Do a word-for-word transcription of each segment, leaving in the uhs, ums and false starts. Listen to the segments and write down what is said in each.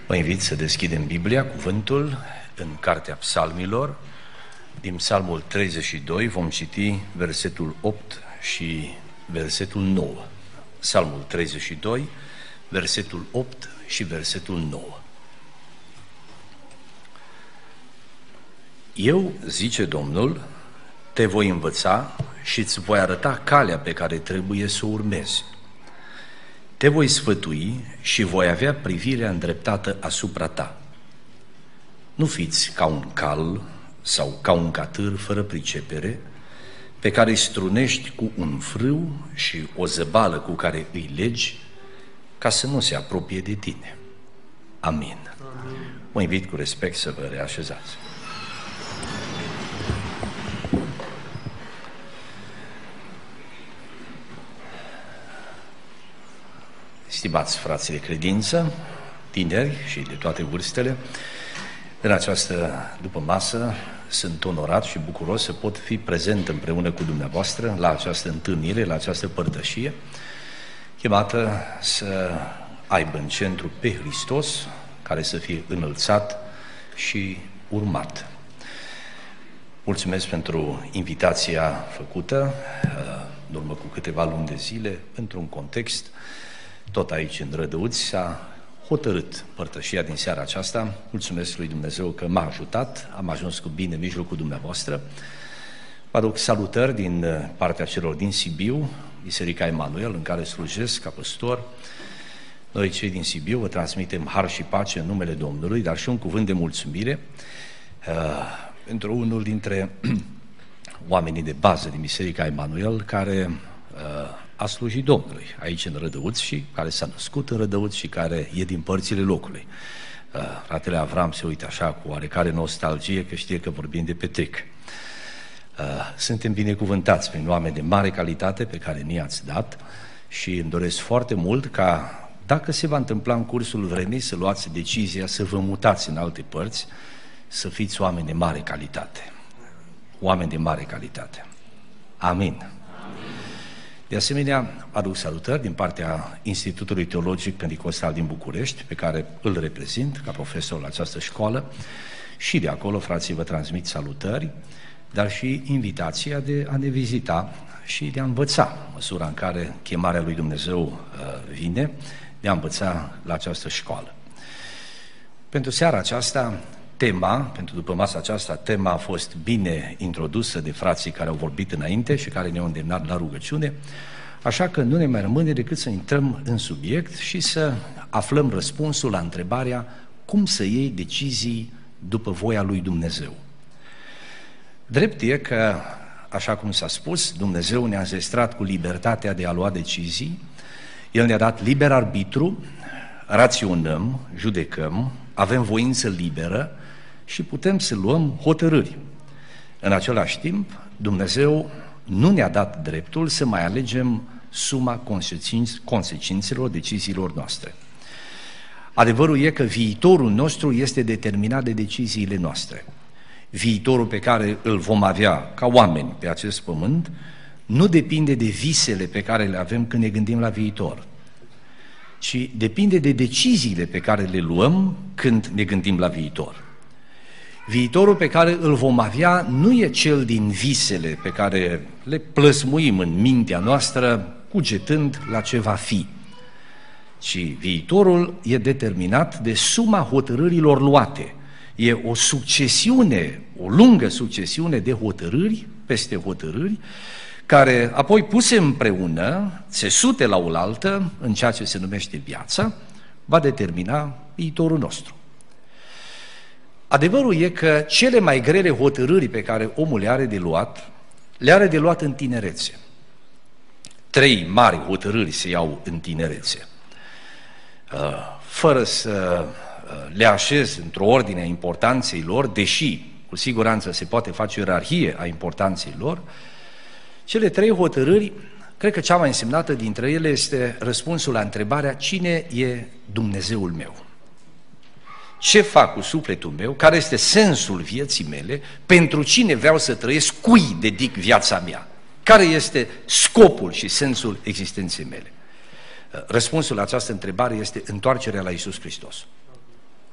Vă invit să deschidem Biblia, cuvântul, în Cartea Psalmilor. Din Psalmul treizeci și doi vom citi versetul opt și versetul nouă. Psalmul treizeci și doi, versetul opt și versetul nouă. Eu, zice Domnul, te voi învăța și îți voi arăta calea pe care trebuie să o urmezi. Te voi sfătui și voi avea privirea îndreptată asupra ta. Nu fiți ca un cal sau ca un catâr fără pricepere, pe care îi strunești cu un frâu și o zăbală cu care îi legi, ca să nu se apropie de tine. Amin. Amin. Mă invit cu respect să vă reașezați. Stimați frații de credință, tineri și de toate vârstele, în această dupămasă sunt onorat și bucuros să pot fi prezent împreună cu dumneavoastră la această întâlnire, la această părtășie, chemată să aibă în centru pe Hristos, care să fie înălțat și urmat. Mulțumesc pentru invitația făcută în urmă cu câteva luni de zile, într-un context. Tot aici, în Rădăuți, s-a hotărât părtășia din seara aceasta. Mulțumesc lui Dumnezeu că m-a ajutat, am ajuns cu bine în mijlocul dumneavoastră. Vă aduc salutări din partea celor din Sibiu, Biserica Emanuel, în care slujesc ca păstor. Noi, cei din Sibiu, vă transmitem har și pace în numele Domnului, dar și un cuvânt de mulțumire uh, pentru unul dintre oamenii de bază din Biserica Emanuel, care uh, a slujit Domnului aici în Rădăuți și care s-a născut în Rădăuți și care e din părțile locului. Uh, fratele Avram se uită așa cu oarecare nostalgie că știe că vorbim de Petric. Uh, suntem binecuvântați prin oameni de mare calitate pe care ni-ați dat și îmi doresc foarte mult ca, dacă se va întâmpla în cursul vremii, să luați decizia să vă mutați în alte părți, să fiți oameni de mare calitate. Oameni de mare calitate. Amin. De asemenea, aduc salutări din partea Institutului Teologic Pentecostal din București, pe care îl reprezint ca profesor la această școală, și de acolo, frații, vă transmit salutări, dar și invitația de a ne vizita și de a învăța, în măsura în care chemarea lui Dumnezeu vine, de a învăța la această școală. Pentru seara aceasta, tema, pentru după masa aceasta, tema a fost bine introdusă de frații care au vorbit înainte și care ne-au îndemnat la rugăciune, așa că nu ne mai rămâne decât să intrăm în subiect și să aflăm răspunsul la întrebarea cum să iei decizii după voia lui Dumnezeu. Drept e că, așa cum s-a spus, Dumnezeu ne-a înzestrat cu libertatea de a lua decizii, El ne-a dat liber arbitru, raționăm, judecăm, avem voință liberă și putem să luăm hotărâri. În același timp, Dumnezeu nu ne-a dat dreptul să mai alegem suma consecințelor deciziilor noastre. Adevărul e că viitorul nostru este determinat de deciziile noastre. Viitorul pe care îl vom avea ca oameni pe acest pământ nu depinde de visele pe care le avem când ne gândim la viitor, ci depinde de deciziile pe care le luăm când ne gândim la viitor. Viitorul pe care îl vom avea nu e cel din visele pe care le plăsmuim în mintea noastră, cugetând la ce va fi, ci viitorul e determinat de suma hotărârilor luate. E o succesiune, o lungă succesiune de hotărâri peste hotărâri, care apoi puse împreună, țesute la oaltă, în ceea ce se numește viața, va determina viitorul nostru. Adevărul e că cele mai grele hotărâri pe care omul le are de luat, le are de luat în tinerețe. Trei mari hotărâri se iau în tinerețe. Fără să le așez într-o ordine a importanței lor, deși cu siguranță se poate face o ierarhie a importanței lor, cele trei hotărâri, cred că cea mai însemnată dintre ele este răspunsul la întrebarea cine e Dumnezeul meu? Ce fac cu sufletul meu? Care este sensul vieții mele? Pentru cine vreau să trăiesc? Cui dedic viața mea? Care este scopul și sensul existenței mele? Răspunsul la această întrebare este întoarcerea la Iisus Hristos.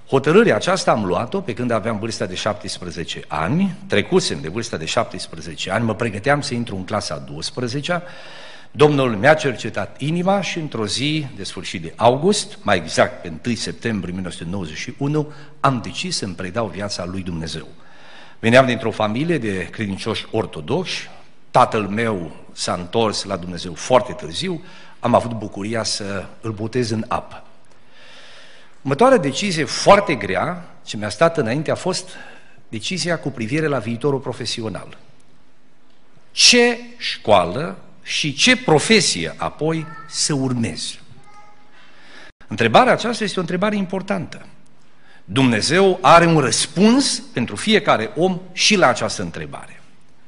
Hotărârea aceasta am luat-o pe când aveam vârsta de șaptesprezece ani, trecusem de vârsta de șaptesprezece ani, mă pregăteam să intru în clasa a douăsprezecea, Domnul mi-a cercetat inima și într-o zi de sfârșit de august, mai exact pe întâi septembrie o mie nouă sute nouăzeci și unu, am decis să-mi predau viața lui Dumnezeu. Veneam dintr-o familie de credincioși ortodoxi, tatăl meu s-a întors la Dumnezeu foarte târziu, am avut bucuria să îl botez în apă. Următoarea decizie foarte grea ce mi-a stat înainte a fost decizia cu privire la viitorul profesional. Ce școală și ce profesie apoi să urmez? Întrebarea aceasta este o întrebare importantă. Dumnezeu are un răspuns pentru fiecare om și la această întrebare.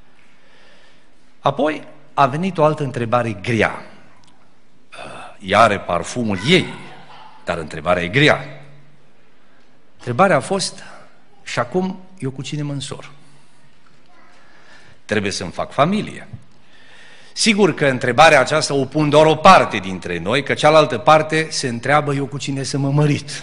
Apoi a venit o altă întrebare grea. Ea are parfumul ei, dar întrebarea e grea. Întrebarea a fost, și acum eu cu cine mă însor? Trebuie să-mi fac familie. Sigur că întrebarea aceasta o pun doar o parte dintre noi, că cealaltă parte se întreabă eu cu cine să mă mărit.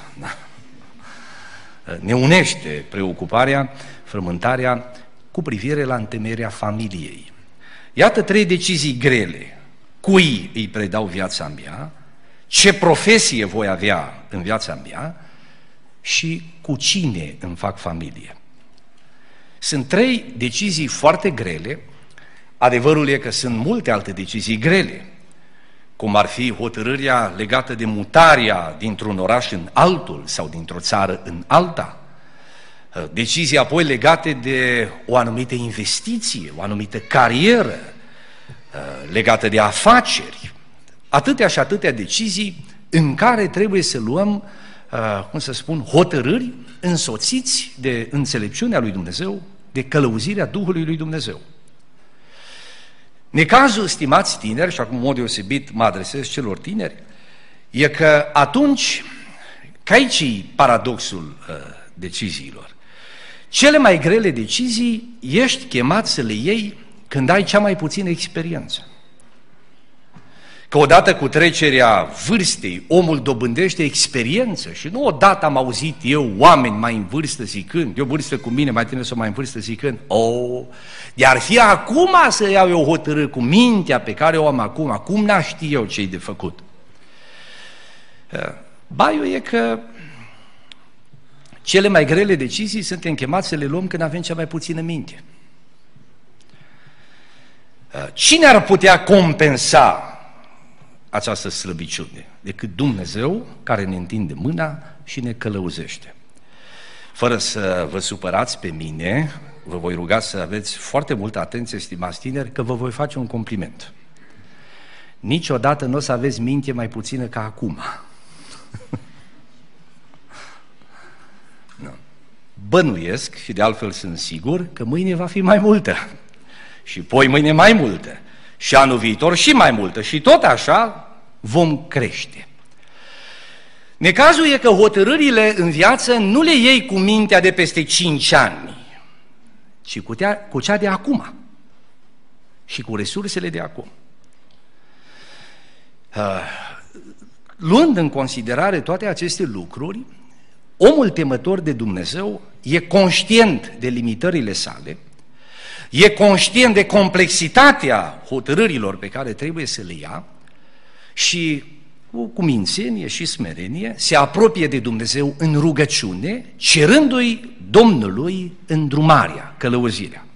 Ne unește preocuparea, frământarea cu privire la întemeierea familiei. Iată trei decizii grele. Cui îi predau viața mea, ce profesie voi avea în viața mea și cu cine îmi fac familie. Sunt trei decizii foarte grele. Adevărul e că sunt multe alte decizii grele, cum ar fi hotărârea legată de mutarea dintr-un oraș în altul sau dintr-o țară în alta, decizii apoi legate de o anumită investiție, o anumită carieră, legată de afaceri, atâtea și atâtea decizii în care trebuie să luăm, cum să spun, hotărâri însoțiți de înțelepciunea lui Dumnezeu, de călăuzirea Duhului lui Dumnezeu. Necazul, stimați tineri, și acum în mod deosebit mă adresez celor tineri, e că atunci, că aici e paradoxul uh, deciziilor, cele mai grele decizii ești chemat să le iei când ai cea mai puțină experiență. Că odată cu trecerea vârstei, omul dobândește experiență și nu odată am auzit eu oameni mai în vârstă zicând, eu vârstă cu mine, mai tine sau mai în vârstă zicând, oh, de-ar fi acum să iau eu hotărâri cu mintea pe care o am acum, acum n-aș ști eu ce-i de făcut. Baiul e că cele mai grele decizii suntem chemați să le luăm când avem cea mai puțină minte. Cine ar putea compensa această slăbiciune decât Dumnezeu care ne întinde mâna și ne călăuzește? Fără să vă supărați pe mine, vă voi ruga să aveți foarte multă atenție, stimați tineri, că vă voi face un compliment. Niciodată nu o să aveți minte mai puțină ca acum. No. Bănuiesc și de altfel sunt sigur că mâine va fi mai multă și poi mâine mai multă și anul viitor și mai multă și tot așa vom crește. Necazul e că hotărârile în viață nu le iei cu mintea de peste cinci ani, ci cu, tea, cu cea de acum și cu resursele de acum. Uh, luând în considerare toate aceste lucruri, omul temător de Dumnezeu e conștient de limitările sale, e conștient de complexitatea hotărârilor pe care trebuie să le ia și cu cumințenie și smerenie se apropie de Dumnezeu în rugăciune, cerându-i Domnului îndrumarea, călăuzirea.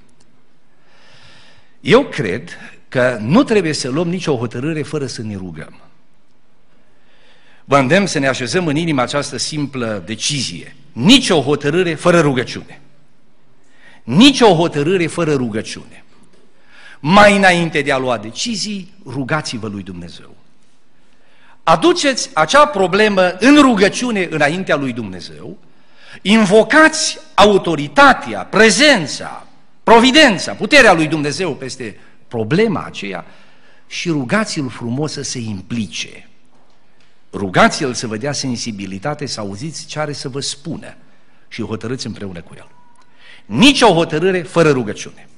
Eu cred că nu trebuie să luăm nicio hotărâre fără să ne rugăm. Vă îndemn să ne așezăm în inimă această simplă decizie. Nicio hotărâre fără rugăciune. Nicio hotărâre fără rugăciune. Mai înainte de a lua decizii, rugați-vă lui Dumnezeu. Aduceți acea problemă în rugăciune înaintea lui Dumnezeu, invocați autoritatea, prezența, providența, puterea lui Dumnezeu peste problema aceea și rugați-l frumos să se implice. Rugați-l să vă dea sensibilitate, să auziți ce are să vă spună și hotărâți împreună cu el. Nici o hotărâre fără rugăciune.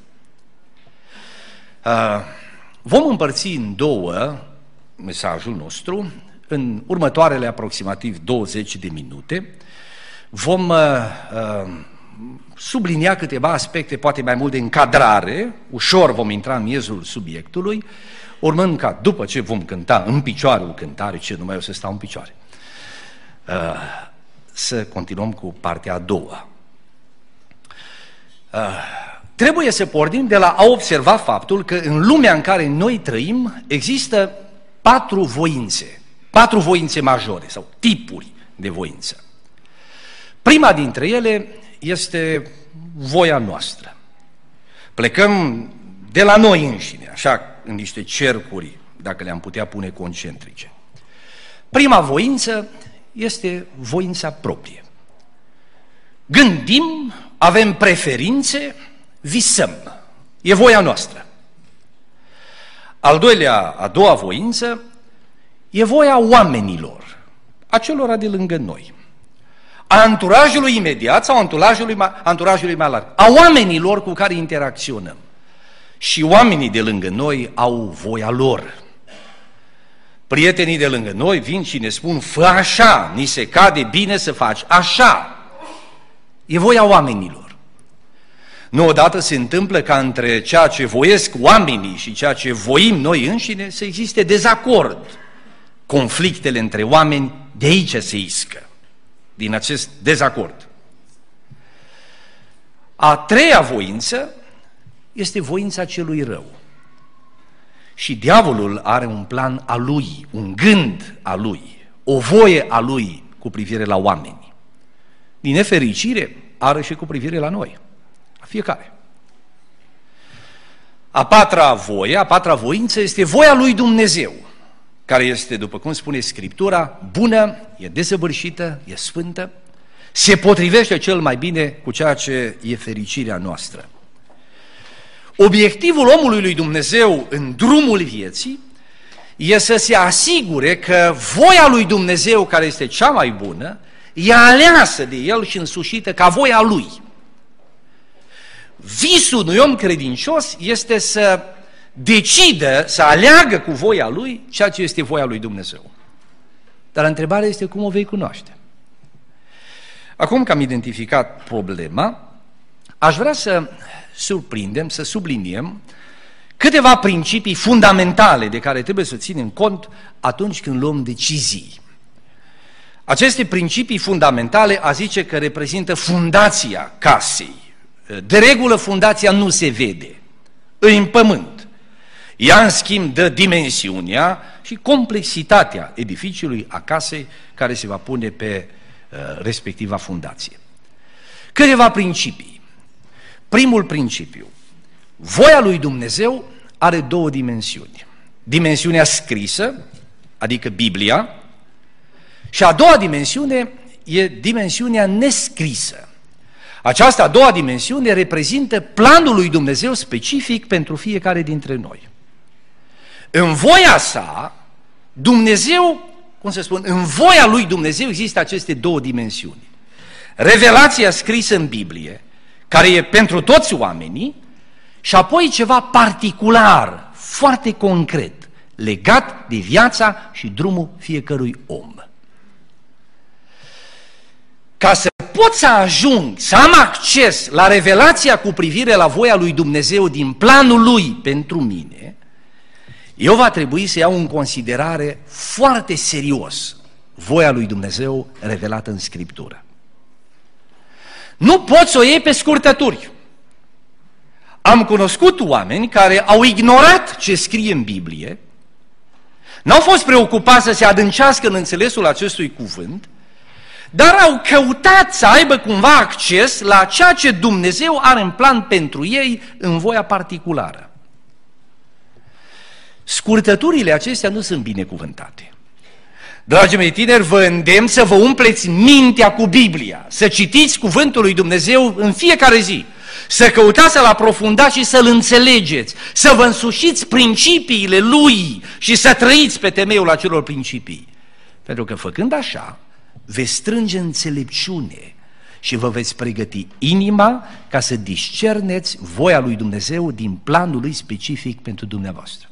Vom împărți în două mesajul nostru în următoarele aproximativ douăzeci de minute. vom uh, uh, sublinia câteva aspecte, poate mai mult de încadrare, ușor vom intra în miezul subiectului, urmând ca, după ce vom cânta în picioare o cântare, ce numai o să stau în picioare, uh, să continuăm cu partea a doua. Uh, trebuie să pornim de la a observa faptul că în lumea în care noi trăim există patru voințe, patru voințe majore sau tipuri de voință. Prima dintre ele este voia noastră. Plecăm de la noi înșine, așa, în niște cercuri, dacă le-am putea pune concentrice. Prima voință este voința proprie. Gândim, avem preferințe, visăm. E voia noastră. Al doilea, a doua voință e voia oamenilor, acelora de lângă noi, a anturajului imediat sau anturajului, anturajului mai larg, a oamenilor cu care interacționăm. Și oamenii de lângă noi au voia lor. Prietenii de lângă noi vin și ne spun, fă așa, ni se cade bine să faci așa. E voia oamenilor. Nu odată se întâmplă ca între ceea ce voiesc oamenii și ceea ce voim noi înșine să existe dezacord. Conflictele între oameni de aici se iscă, din acest dezacord. A treia voință este voința celui rău. Și diavolul are un plan al lui, un gând al lui, o voie a lui cu privire la oameni. Din nefericire, are și cu privire la noi, la fiecare. A patra voie, a patra voință este voia lui Dumnezeu, care este, după cum spune Scriptura, bună, e desăvârșită, e sfântă, se potrivește cel mai bine cu ceea ce e fericirea noastră. Obiectivul omului lui Dumnezeu în drumul vieții e să se asigure că voia lui Dumnezeu, care este cea mai bună, e aleasă de el și însușită ca voia lui. Visul unui om credincios este să decidă, să aleagă cu voia lui ceea ce este voia lui Dumnezeu. Dar întrebarea este cum o vei cunoaște. Acum că am identificat problema, aș vrea să surprindem, să subliniem câteva principii fundamentale de care trebuie să ținem cont atunci când luăm decizii. Aceste principii fundamentale, a zice că reprezintă fundația casei. De regulă, fundația nu se vede, e în pământ. Ea, în schimb, dă dimensiunea și complexitatea edificiului, a casei, care se va pune pe uh, respectiva fundație. Câteva principii. Primul principiu, voia lui Dumnezeu are două dimensiuni. Dimensiunea scrisă, adică Biblia, și a doua dimensiune e dimensiunea nescrisă. Această a doua dimensiune reprezintă planul lui Dumnezeu specific pentru fiecare dintre noi. În voia sa, Dumnezeu, cum să spun, în voia lui Dumnezeu există aceste două dimensiuni. Revelația scrisă în Biblie, care e pentru toți oamenii, și apoi ceva particular, foarte concret, legat de viața și drumul fiecărui om. Ca să pot să ajung, să am acces la revelația cu privire la voia lui Dumnezeu din planul lui pentru mine, eu va trebui să iau în considerare foarte serios voia lui Dumnezeu revelată în Scriptură. Nu poți să o iei pe scurtături. Am cunoscut oameni care au ignorat ce scrie în Biblie, n-au fost preocupați să se adâncească în înțelesul acestui cuvânt, dar au căutat să aibă cumva acces la ceea ce Dumnezeu are în plan pentru ei în voia particulară. Scurtăturile acestea nu sunt binecuvântate. Dragii mei tineri, vă îndemn să vă umpleți mintea cu Biblia, să citiți cuvântul lui Dumnezeu în fiecare zi, să căutați să-l aprofundați și să-l înțelegeți, să vă însușiți principiile lui și să trăiți pe temeiul acelor principii. Pentru că făcând așa, veți strânge înțelepciune și vă veți pregăti inima ca să discerneți voia lui Dumnezeu din planul lui specific pentru dumneavoastră.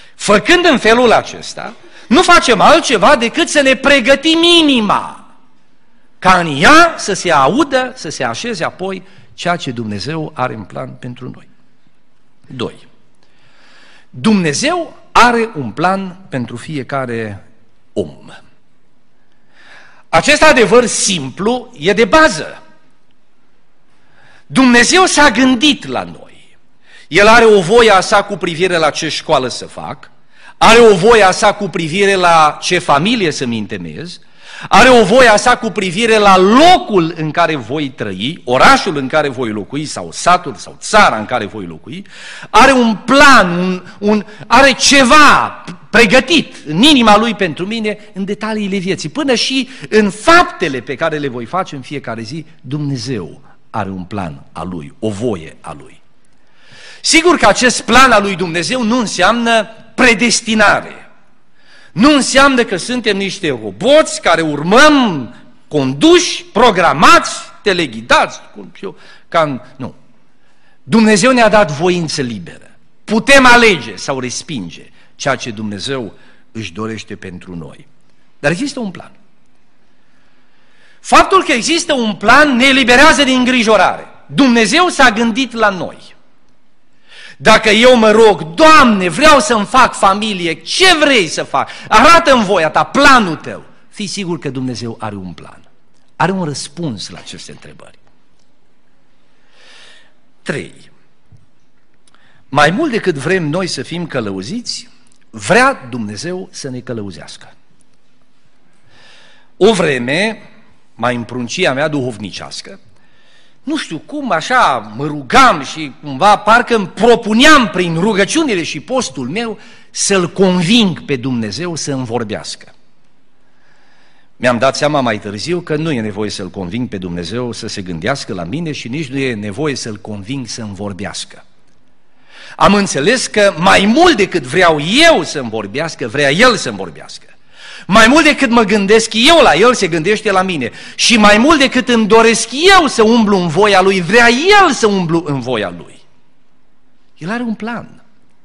Făcând în felul acesta, nu facem altceva decât să ne pregătim inima ca în ea să se audă, să se așeze apoi ceea ce Dumnezeu are în plan pentru noi. Doi. Dumnezeu are un plan pentru fiecare om. Acest adevăr simplu e de bază. Dumnezeu s-a gândit la noi. El are o voie a sa cu privire la ce școală să fac, are o voie a sa cu privire la ce familie să-mi întemeiez, are o voie a sa cu privire la locul în care voi trăi, orașul în care voi locui sau satul sau țara în care voi locui, are un plan, un, un, are ceva pregătit în inima lui pentru mine, în detaliile vieții, până și în faptele pe care le voi face în fiecare zi. Dumnezeu are un plan al lui, o voie a lui. Sigur că acest plan al lui Dumnezeu nu înseamnă predestinare. Nu înseamnă că suntem niște roboți care urmăm conduși, programați, teleghidați, cum știu, ca în... Nu. Dumnezeu ne-a dat voință liberă. Putem alege sau respinge ceea ce Dumnezeu își dorește pentru noi. Dar există un plan. Faptul că există un plan ne eliberează din îngrijorare. Dumnezeu s-a gândit la noi. Dacă eu mă rog, Doamne, vreau să-mi fac familie, ce vrei să fac? Arată-mi voia ta, planul tău. Fii sigur că Dumnezeu are un plan. Are un răspuns la aceste întrebări. Trei. Mai mult decât vrem noi să fim călăuziți, vrea Dumnezeu să ne călăuzească. O vreme, mai în pruncia mea duhovnicească, nu știu cum, așa mă rugam și cumva parcă îmi propuneam prin rugăciunile și postul meu să-L conving pe Dumnezeu să îmi vorbească. Mi-am dat seama mai târziu că nu e nevoie să-L conving pe Dumnezeu să se gândească la mine și nici nu e nevoie să-L conving să-mi vorbească. Am înțeles că mai mult decât vreau eu să-mi vorbească, vrea El să-mi vorbească. Mai mult decât mă gândesc eu la El, se gândește la mine. Și mai mult decât îmi doresc eu să umblu în voia Lui, vrea El să umblu în voia Lui. El are un plan.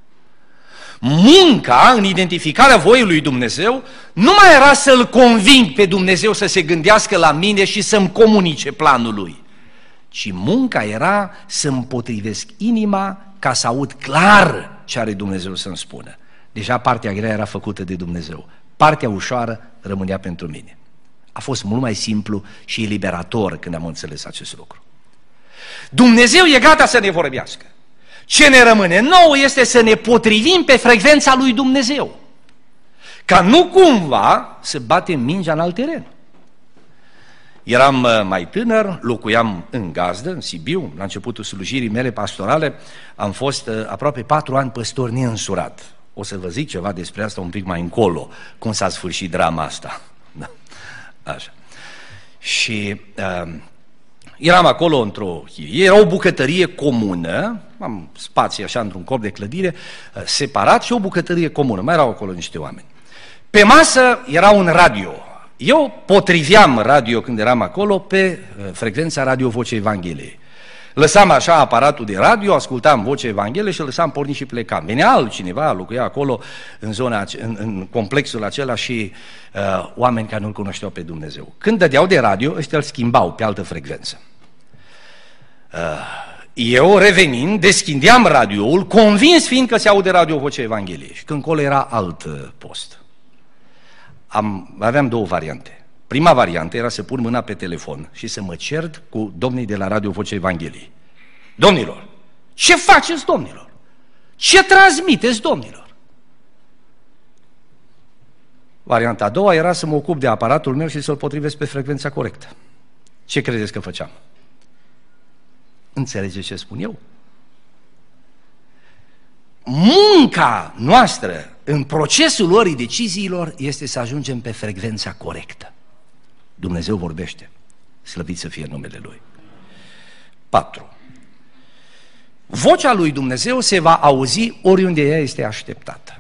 Munca în identificarea voii lui Dumnezeu nu mai era să-L conving pe Dumnezeu să se gândească la mine și să-mi comunice planul Lui, ci munca era să-mi potrivesc inima ca să aud clar ce are Dumnezeu să-mi spună. Deja partea grea era făcută de Dumnezeu. Partea ușoară rămânea pentru mine. A fost mult mai simplu și eliberator când am înțeles acest lucru. Dumnezeu e gata să ne vorbească. Ce ne rămâne nou este să ne potrivim pe frecvența lui Dumnezeu, ca nu cumva să batem mingea în alt teren. Eram mai tânăr, locuiam în gazdă, în Sibiu, la începutul slujirii mele pastorale, am fost aproape patru ani păstor neînsurat. O să vă zic ceva despre asta un pic mai încolo, cum s-a sfârșit drama asta. Așa. Și uh, eram acolo într-o... Era o bucătărie comună, am spații așa într-un corp de clădire, uh, separat și o bucătărie comună, mai erau acolo niște oameni. Pe masă era un radio. Eu potriveam radio când eram acolo pe uh, frecvența Radio Vocea Evangheliei. Lăsam așa aparatul de radio, ascultam Vocea Evangheliei și lăsam pornit și plecam. Venea altcineva, locuia acolo în, zona, în, în complexul acela și uh, oameni care nu-L cunoșteau pe Dumnezeu. Când dădeau de radio, ăștia îl schimbau pe altă frecvență. Uh, eu, revenind, deschindeam radioul, convins fiind că se aude Radio Vocea Evangheliei. Și când acolo era alt uh, post. Am, aveam două variante. Prima variantă era să pun mâna pe telefon și să mă cert cu domnii de la Radio Vocea Evangheliei. Domnilor, ce faceți, domnilor? Ce transmiteți, domnilor? Varianta a doua era să mă ocup de aparatul meu și să-l potrivesc pe frecvența corectă. Ce credeți că făceam? Înțelegeți ce spun eu? Munca noastră în procesul luării deciziilor este să ajungem pe frecvența corectă. Dumnezeu vorbește, slăvit să fie numele Lui. patru. Vocea lui Dumnezeu se va auzi oriunde ea este așteptată.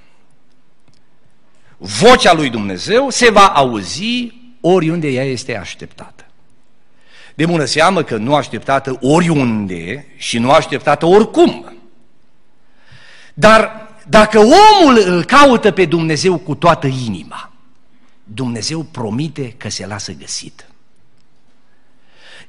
Vocea lui Dumnezeu se va auzi oriunde ea este așteptată. De bună seamă că nu așteptată oriunde și nu așteptată oricum. Dar dacă omul îl caută pe Dumnezeu cu toată inima, Dumnezeu promite că se lasă găsit.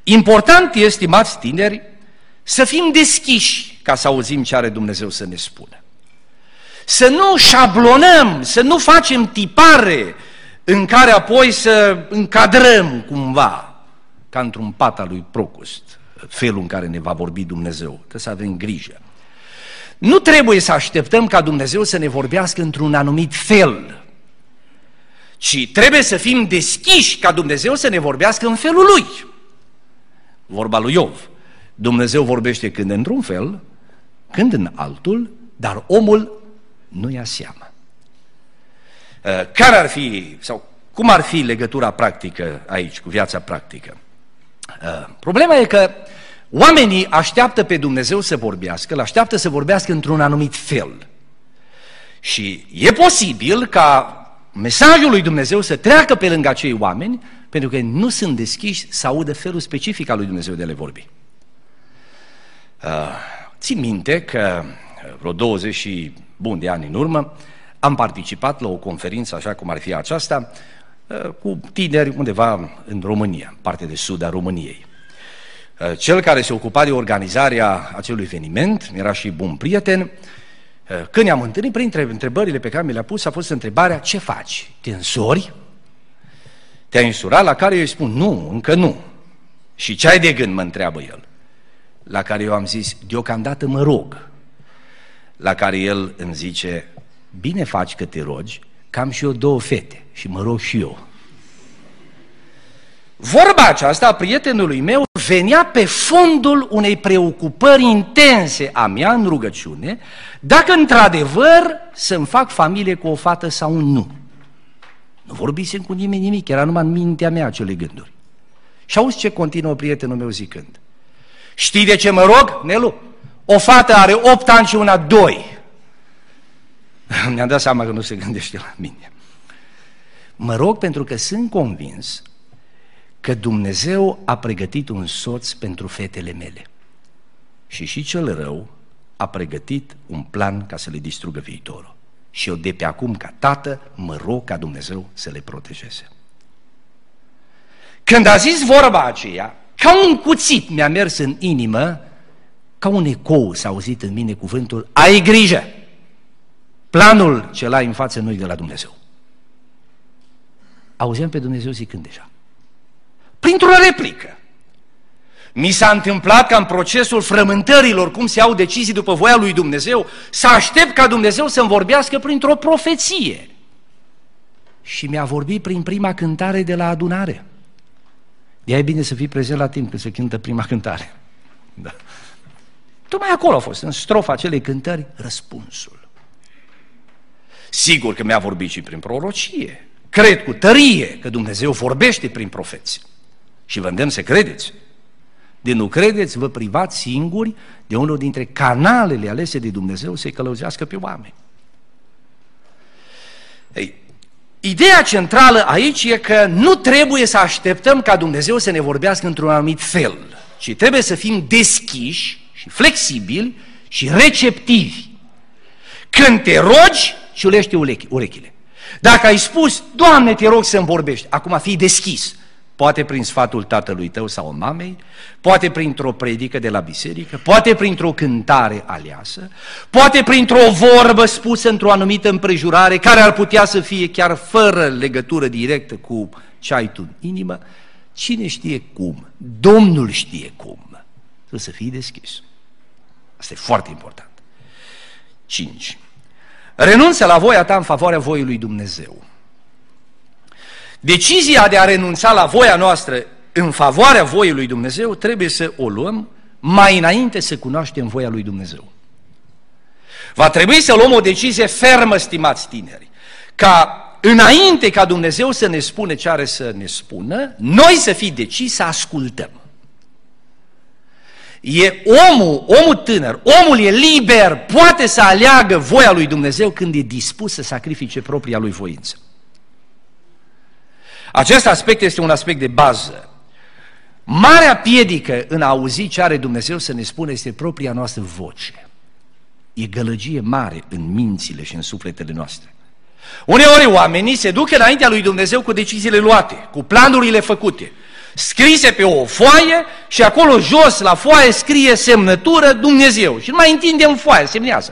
Important este, stimați tineri, să fim deschiși ca să auzim ce are Dumnezeu să ne spună. Să nu șablonăm, să nu facem tipare în care apoi să încadrăm cumva, ca într-un pat al lui Procust, felul în care ne va vorbi Dumnezeu. Trebuie să avem grijă. Nu trebuie să așteptăm ca Dumnezeu să ne vorbească într-un anumit fel, ci trebuie să fim deschiși ca Dumnezeu să ne vorbească în felul Lui. Vorba lui Iov. Dumnezeu vorbește când într-un fel, când în altul, dar omul nu ia seama. Care ar fi, sau cum ar fi legătura practică aici, cu viața practică? Problema e că oamenii așteaptă pe Dumnezeu să vorbească, îl așteaptă să vorbească într-un anumit fel. Și e posibil ca mesajul lui Dumnezeu să treacă pe lângă acei oameni, pentru că nu sunt deschiși să audă felul specific al lui Dumnezeu de le vorbi. Uh, țin minte că vreo douăzeci și bun de ani în urmă am participat la o conferință, așa cum ar fi aceasta, uh, cu tineri undeva în România, parte de sud a României. Uh, cel care se ocupa de organizarea acelui eveniment, era și bun prieten. Uh, când ne-am întâlnit, printre întrebările pe care mi le-a pus a fost întrebarea: ce faci? Te însori? Te-ai însurat? La care eu îi spun: nu, încă nu. Și ce ai de gând? Mă întreabă el. La care eu am zis: deocamdată mă rog. La care el îmi zice: bine faci că te rogi, că am și eu două fete și mă rog și eu. Vorba aceasta a prietenului meu venea pe fondul unei preocupări intense a mea în rugăciune, dacă într-adevăr să-mi fac familie cu o fată sau nu. Nu vorbisem cu nimeni nimic, era numai în mintea mea acele gânduri. Și auzi ce continuă prietenul meu zicând: știi de ce mă rog, Nelu? O fată are opt ani și una doi. Mi-am dat seama că nu se gândește la mine. Mă rog pentru că sunt convins că Dumnezeu a pregătit un soț pentru fetele mele. Și și cel rău a pregătit un plan ca să le distrugă viitorul. Și eu de pe acum, ca tată, mă rog ca Dumnezeu să le protejeze. Când a zis vorba aceea, ca un cuțit mi-a mers în inimă, ca un ecou s-a auzit în mine cuvântul: ai grijă! Planul ce l-ai în față nu-i de la Dumnezeu. Auzeam pe Dumnezeu zicând deja. Printr-o replică. Mi s-a întâmplat ca în procesul frământărilor, cum se iau decizii după voia lui Dumnezeu, să aștept ca Dumnezeu să-mi vorbească printr-o profeție. Și mi-a vorbit prin prima cântare de la adunare. De-aia e bine să fii prezent la timp când se cântă prima cântare. Da. Tocmai acolo a fost, în strofa acelei cântări, răspunsul. Sigur că mi-a vorbit și prin prorocie. Cred cu tărie că Dumnezeu vorbește prin profeți. Și vă îndemn să credeți. De nu credeți, vă privați singuri de unul dintre canalele alese de Dumnezeu să-i călăuzească pe oameni. Ei, ideea centrală aici e că nu trebuie să așteptăm ca Dumnezeu să ne vorbească într-un anumit fel, ci trebuie să fim deschiși și flexibili și receptivi. Când te rogi, ciulește urechile. Dacă ai spus: Doamne, te rog să-mi vorbești, acum fii deschis. Poate prin sfatul tatălui tău sau mamei, poate printr-o predică de la biserică, poate printr-o cântare aleasă, poate printr-o vorbă spusă într-o anumită împrejurare, care ar putea să fie chiar fără legătură directă cu ce ai tu în inimă. Cine știe cum? Domnul știe cum. Trebuie să fii deschis. Asta e foarte important. cinci. Renunță la voia ta în favoarea voii lui Dumnezeu. Decizia de a renunța la voia noastră în favoarea voii lui Dumnezeu trebuie să o luăm mai înainte să cunoaștem voia lui Dumnezeu. Va trebui să luăm o decizie fermă, stimați tineri, ca înainte ca Dumnezeu să ne spună ce are să ne spună, noi să fim deciși să ascultăm. E omul, omul tânăr, omul e liber, poate să aleagă voia lui Dumnezeu când e dispus să sacrifice propria lui voință. Acest aspect este un aspect de bază. Marea piedică în a auzi ce are Dumnezeu să ne spună este propria noastră voce. E gălăgie mare în mințile și în sufletele noastre. Uneori oamenii se duc înaintea lui Dumnezeu cu deciziile luate, cu planurile făcute. scrise pe o foaie și acolo jos la foaie scrie semnătură Dumnezeu și nu mai întindem foaia, semnează.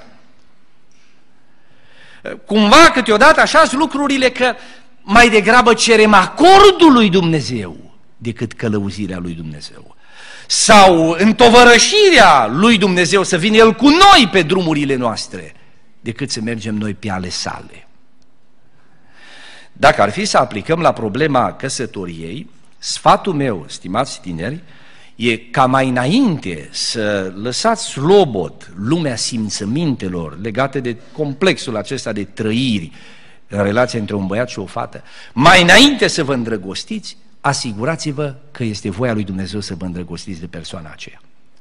Cumva câteodată așa sunt lucrurile că mai degrabă cerem acordul lui Dumnezeu decât călăuzirea lui Dumnezeu. Sau întovărășirea lui Dumnezeu să vină El cu noi pe drumurile noastre decât să mergem noi pe ale sale. Dacă ar fi să aplicăm la problema căsătoriei, sfatul meu, stimați tineri, e ca mai înainte să lăsați slobod lumea simțămintelor legate de complexul acesta de trăiri în relația între un băiat și o fată, mai înainte să vă îndrăgostiți, asigurați-vă că este voia lui Dumnezeu să vă îndrăgostiți de persoana aceea.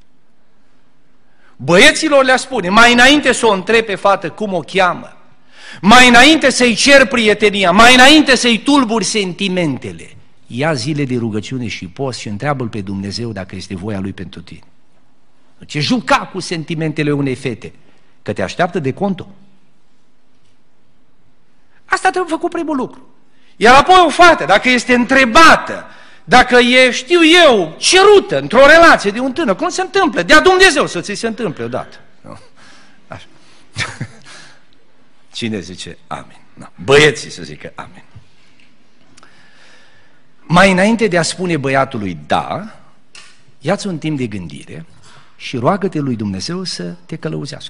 Băieților le-a spune, mai înainte să o întrebi pe fată cum o cheamă, mai înainte să-i cer prietenia, mai înainte să-i tulburi sentimentele, ia zile de rugăciune și post și întreabă-L pe Dumnezeu dacă este voia Lui pentru tine. Ce juca cu sentimentele unei fete, că te așteaptă de contul. Asta trebuie făcut primul lucru. Iar apoi o fată, dacă este întrebată, dacă e, știu eu, cerută într-o relație de un tânăr, cum se întâmplă? De-a Dumnezeu să ți se întâmple odată. Nu. Așa. Cine zice amin? Nu. Băieții să zică amin. Mai înainte de a spune băiatului da, ia-ți un timp de gândire și roagă-te lui Dumnezeu să te călăuzească.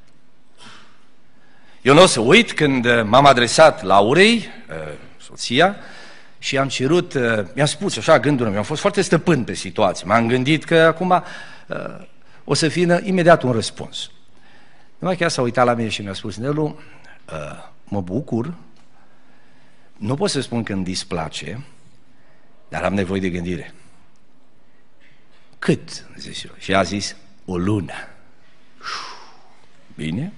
Eu nu o să uit când m-am adresat Laurei, soția, și am cerut, mi-a spus așa gândurile, mi-am fost foarte stăpân pe situație, m-am gândit că acum o să vină imediat un răspuns. Numai chiar s-a uitat la mine și mi-a spus, Nelu, mă bucur, nu pot să spun că îmi displace, dar am nevoie de gândire. Cât? Zis eu. Și a zis, o lună. Bine?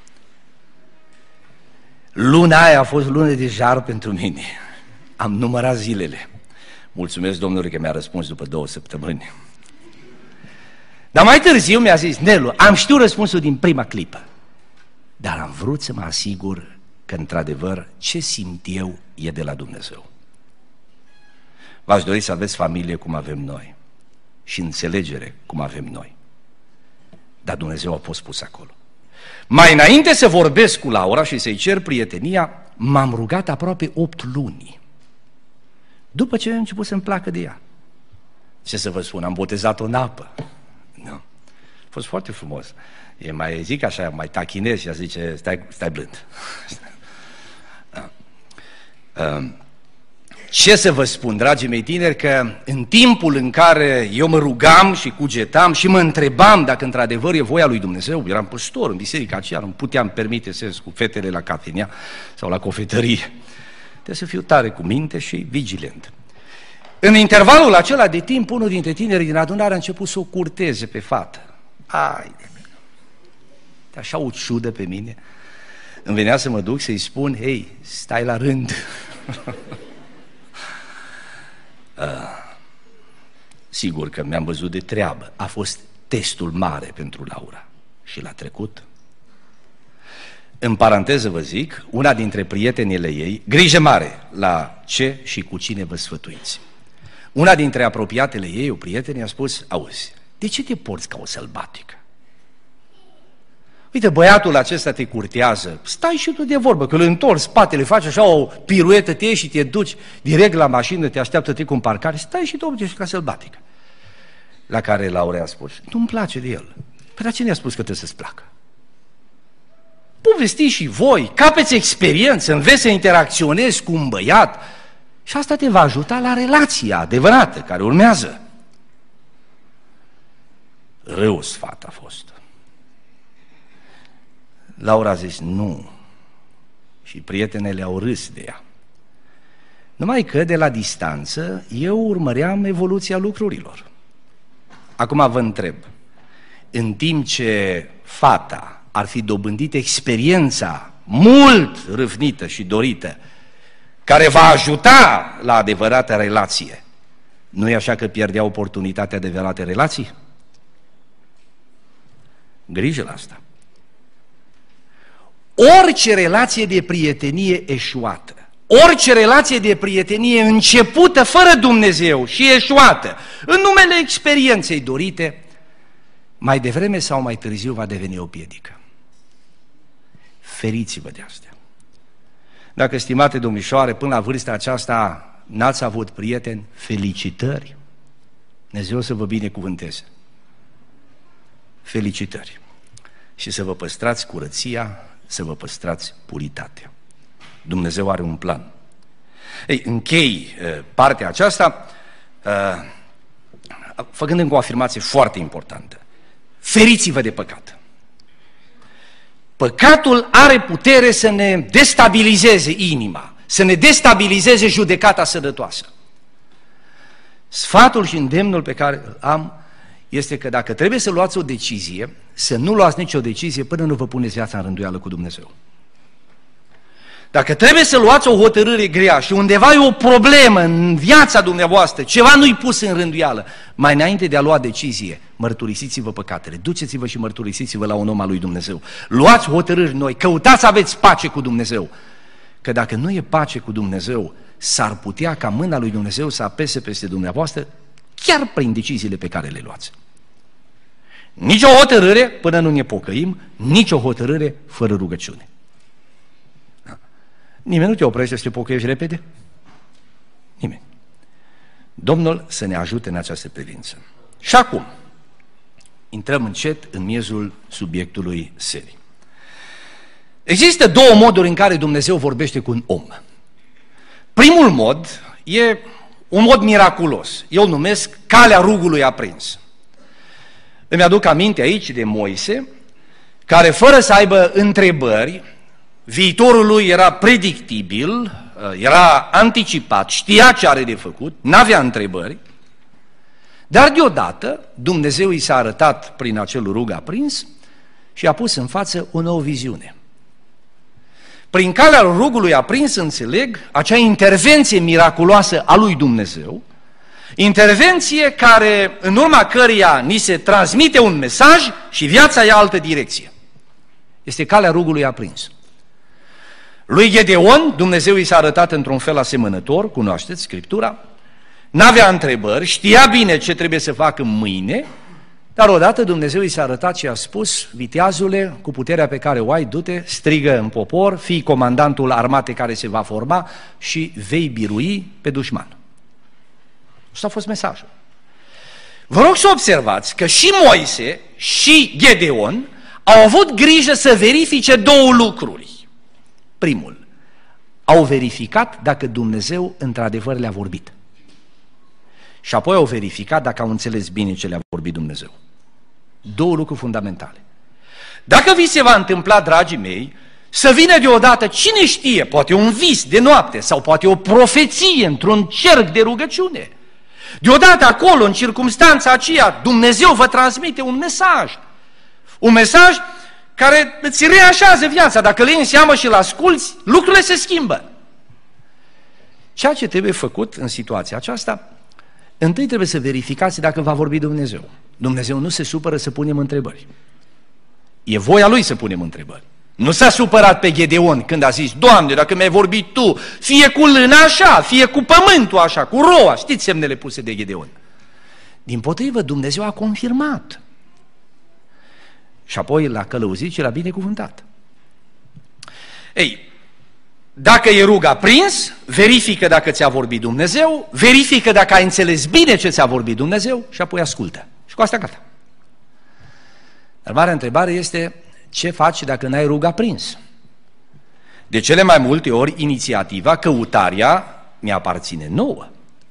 Luna aia a fost lună de jar pentru mine. Am numărat zilele. Mulțumesc Domnului că mi-a răspuns după două săptămâni. Dar mai târziu mi-a zis, Nelu, am știut răspunsul din prima clipă, dar am vrut să mă asigur că într-adevăr ce simt eu e de la Dumnezeu. V-aș dori să aveți familie cum avem noi și înțelegere cum avem noi. Dar Dumnezeu a fost pus acolo. Mai înainte să vorbesc cu Laura și să-i cer prietenia, m-am rugat aproape opt luni. După ce a început să-mi placă de ea. Ce să vă spun, am botezat-o în apă. Nu. A fost foarte frumos. E mai, zic așa, mai tachinez și a zice, stai, stai blând. Ce să vă spun, dragii mei tineri, că în timpul în care eu mă rugam și cugetam și mă întrebam dacă într-adevăr e voia lui Dumnezeu, eram păstor în biserica aceea, nu puteam permite să ies cu fetele la cafenea sau la cofetărie. Trebuie să fiu tare cu minte și vigilent. În intervalul acela de timp, unul dintre tinerii din adunare a început să o curteze pe fată. Ai de mine! Așa o ciudă pe mine. Îmi venea să mă duc să-i spun, hei, stai la rând. Uh, sigur că mi-am văzut de treabă. A fost testul mare pentru Laura și l-a trecut. În paranteză vă zic, una dintre prietenele ei, grijă mare la ce și cu cine vă sfătuiți. Una dintre apropiatele ei, o prietenă, a spus, auzi, de ce te porți ca o sălbatică? Uite, băiatul acesta te curtează, stai și tu de vorbă, că îl întorci spatele, faci așa o piruetă, te ieși și te duci direct la mașină, te așteaptă te cu în parcare, stai și tu ca sălbatică. La care Laura a spus, nu-mi place de el. Păi la cine a spus că trebuie să-ți placă? Povestiți și voi, capeți experiență, înveți să interacționezi cu un băiat și asta te va ajuta la relația adevărată care urmează. Rău sfat a fost. Laura a zis nu și prietenele au râs de ea. Numai că de la distanță eu urmăream evoluția lucrurilor. Acum vă întreb, în timp ce fata ar fi dobândit experiența mult râvnită și dorită, care va ajuta la adevărata relație, nu e așa că pierdea oportunitatea de adevărate relații? Grijă la asta. Orice relație de prietenie eșuată, Orice relație de prietenie începută fără Dumnezeu și eșuată, în numele experienței dorite, mai devreme sau mai târziu va deveni o piedică. Feriți-vă de astea. Dacă, stimate domnișoare, până la vârsta aceasta n-ați avut prieteni, felicitări. Dumnezeu să vă binecuvânteze. Felicitări. Și să vă păstrați curăția, să vă păstrați puritatea. Dumnezeu are un plan. Ei, închei uh, partea aceasta uh, făcând încă o afirmație foarte importantă. Feriți-vă de păcat. Păcatul are putere să ne destabilizeze inima, să ne destabilizeze judecata sănătoasă. Sfatul și îndemnul pe care îl am este că dacă trebuie să luați o decizie, să nu luați nicio decizie până nu vă puneți viața în rânduială cu Dumnezeu. Dacă trebuie să luați o hotărâre grea și undeva e o problemă în viața dumneavoastră, ceva nu-i pus în rânduială, mai înainte de a lua decizie, mărturisiți-vă păcatele, duceți-vă și mărturisiți-vă la un om al lui Dumnezeu. Luați hotărâri noi, căutați să aveți pace cu Dumnezeu. Că dacă nu e pace cu Dumnezeu, s-ar putea ca mâna lui Dumnezeu să apese peste dumneavoastră chiar prin deciziile pe care le luați. Nici o hotărâre până nu ne pocăim, nici o hotărâre fără rugăciune. Nimeni nu te oprește să te pocăiești repede? Nimeni. Domnul să ne ajute în această privință. Și acum, intrăm încet în miezul subiectului serii. Există două moduri în care Dumnezeu vorbește cu un om. Primul mod e un mod miraculos. Eu îl numesc calea rugului aprins. Îmi aduc aminte aici de Moise, care fără să aibă întrebări, viitorul lui era predictibil, era anticipat, știa ce are de făcut, n-avea întrebări, dar deodată Dumnezeu i s-a arătat prin acel rug aprins și a pus în față o nouă viziune. Prin calea rugului aprins înțeleg acea intervenție miraculoasă a lui Dumnezeu, intervenție care, în urma căreia ni se transmite un mesaj și viața ia altă direcție. Este calea rugului aprins. Lui Gedeon, Dumnezeu i s-a arătat într-un fel asemănător, cunoașteți Scriptura, n-avea întrebări, știa bine ce trebuie să facă mâine, dar odată Dumnezeu i s-a arătat și a spus: viteazule, cu puterea pe care o ai, du-te, strigă în popor, fii comandantul armatei care se va forma și vei birui pe dușman. Asta a fost mesajul. Vă rog să observați că și Moise și Gedeon au avut grijă să verifice două lucruri. Primul, au verificat dacă Dumnezeu într-adevăr le-a vorbit. Și apoi au verificat dacă au înțeles bine ce le-a vorbit Dumnezeu. Două lucruri fundamentale. Dacă vi se va întâmpla, dragii mei, să vină deodată, cine știe, poate un vis de noapte sau poate o profeție într-un cerc de rugăciune, deodată acolo, în circumstanța aceea, Dumnezeu vă transmite un mesaj. Un mesaj care îți reașează viața. Dacă le iei în seamă și îl asculți, lucrurile se schimbă. Ceea ce trebuie făcut în situația aceasta, întâi trebuie să verificați dacă va vorbi Dumnezeu. Dumnezeu nu se supără să punem întrebări. E voia Lui să punem întrebări. Nu s-a supărat pe Gedeon când a zis: Doamne, dacă mi-ai vorbit Tu, fie cu lâna așa, fie cu pământul așa, cu roa. Știți semnele puse de Gedeon. Dimpotrivă, Dumnezeu a confirmat. Și apoi l-a călăuzit și l-a binecuvântat. Ei, dacă e rug aprins, verifică dacă ți-a vorbit Dumnezeu, verifică dacă ai înțeles bine ce ți-a vorbit Dumnezeu și apoi ascultă. Și cu asta gata. Dar marea întrebare este: ce faci dacă n-ai rug aprins? De cele mai multe ori, inițiativa, căutarea ne aparține nouă.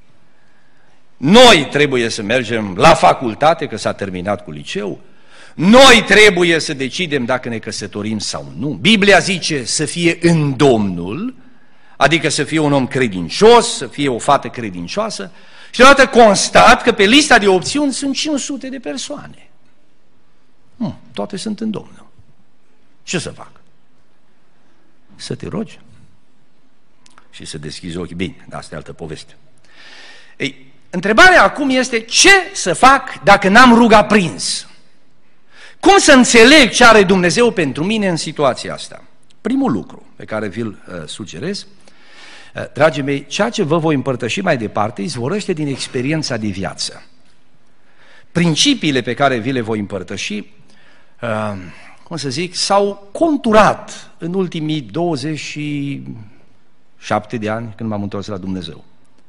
Noi trebuie să mergem la facultate, că s-a terminat cu liceu. Noi trebuie să decidem dacă ne căsătorim sau nu. Biblia zice să fie în Domnul, adică să fie un om credincios, să fie o fată credincioasă, și deodată constat că pe lista de opțiuni sunt cinci sute de persoane. Hmm, toate sunt în Domnul. Ce să fac? Să te rogi și să deschizi ochii. Bine, asta e altă poveste. Ei, întrebarea acum este: ce să fac dacă n-am rug aprins? Cum să înțeleg ce are Dumnezeu pentru mine în situația asta? Primul lucru pe care vi-l uh, sugerez Dragii mei, ceea ce vă voi împărtăși mai departe izvorăște din experiența de viață. Principiile pe care vi le voi împărtăși, cum să zic, s-au conturat în ultimii douăzeci și șapte de ani când m-am întors la Dumnezeu.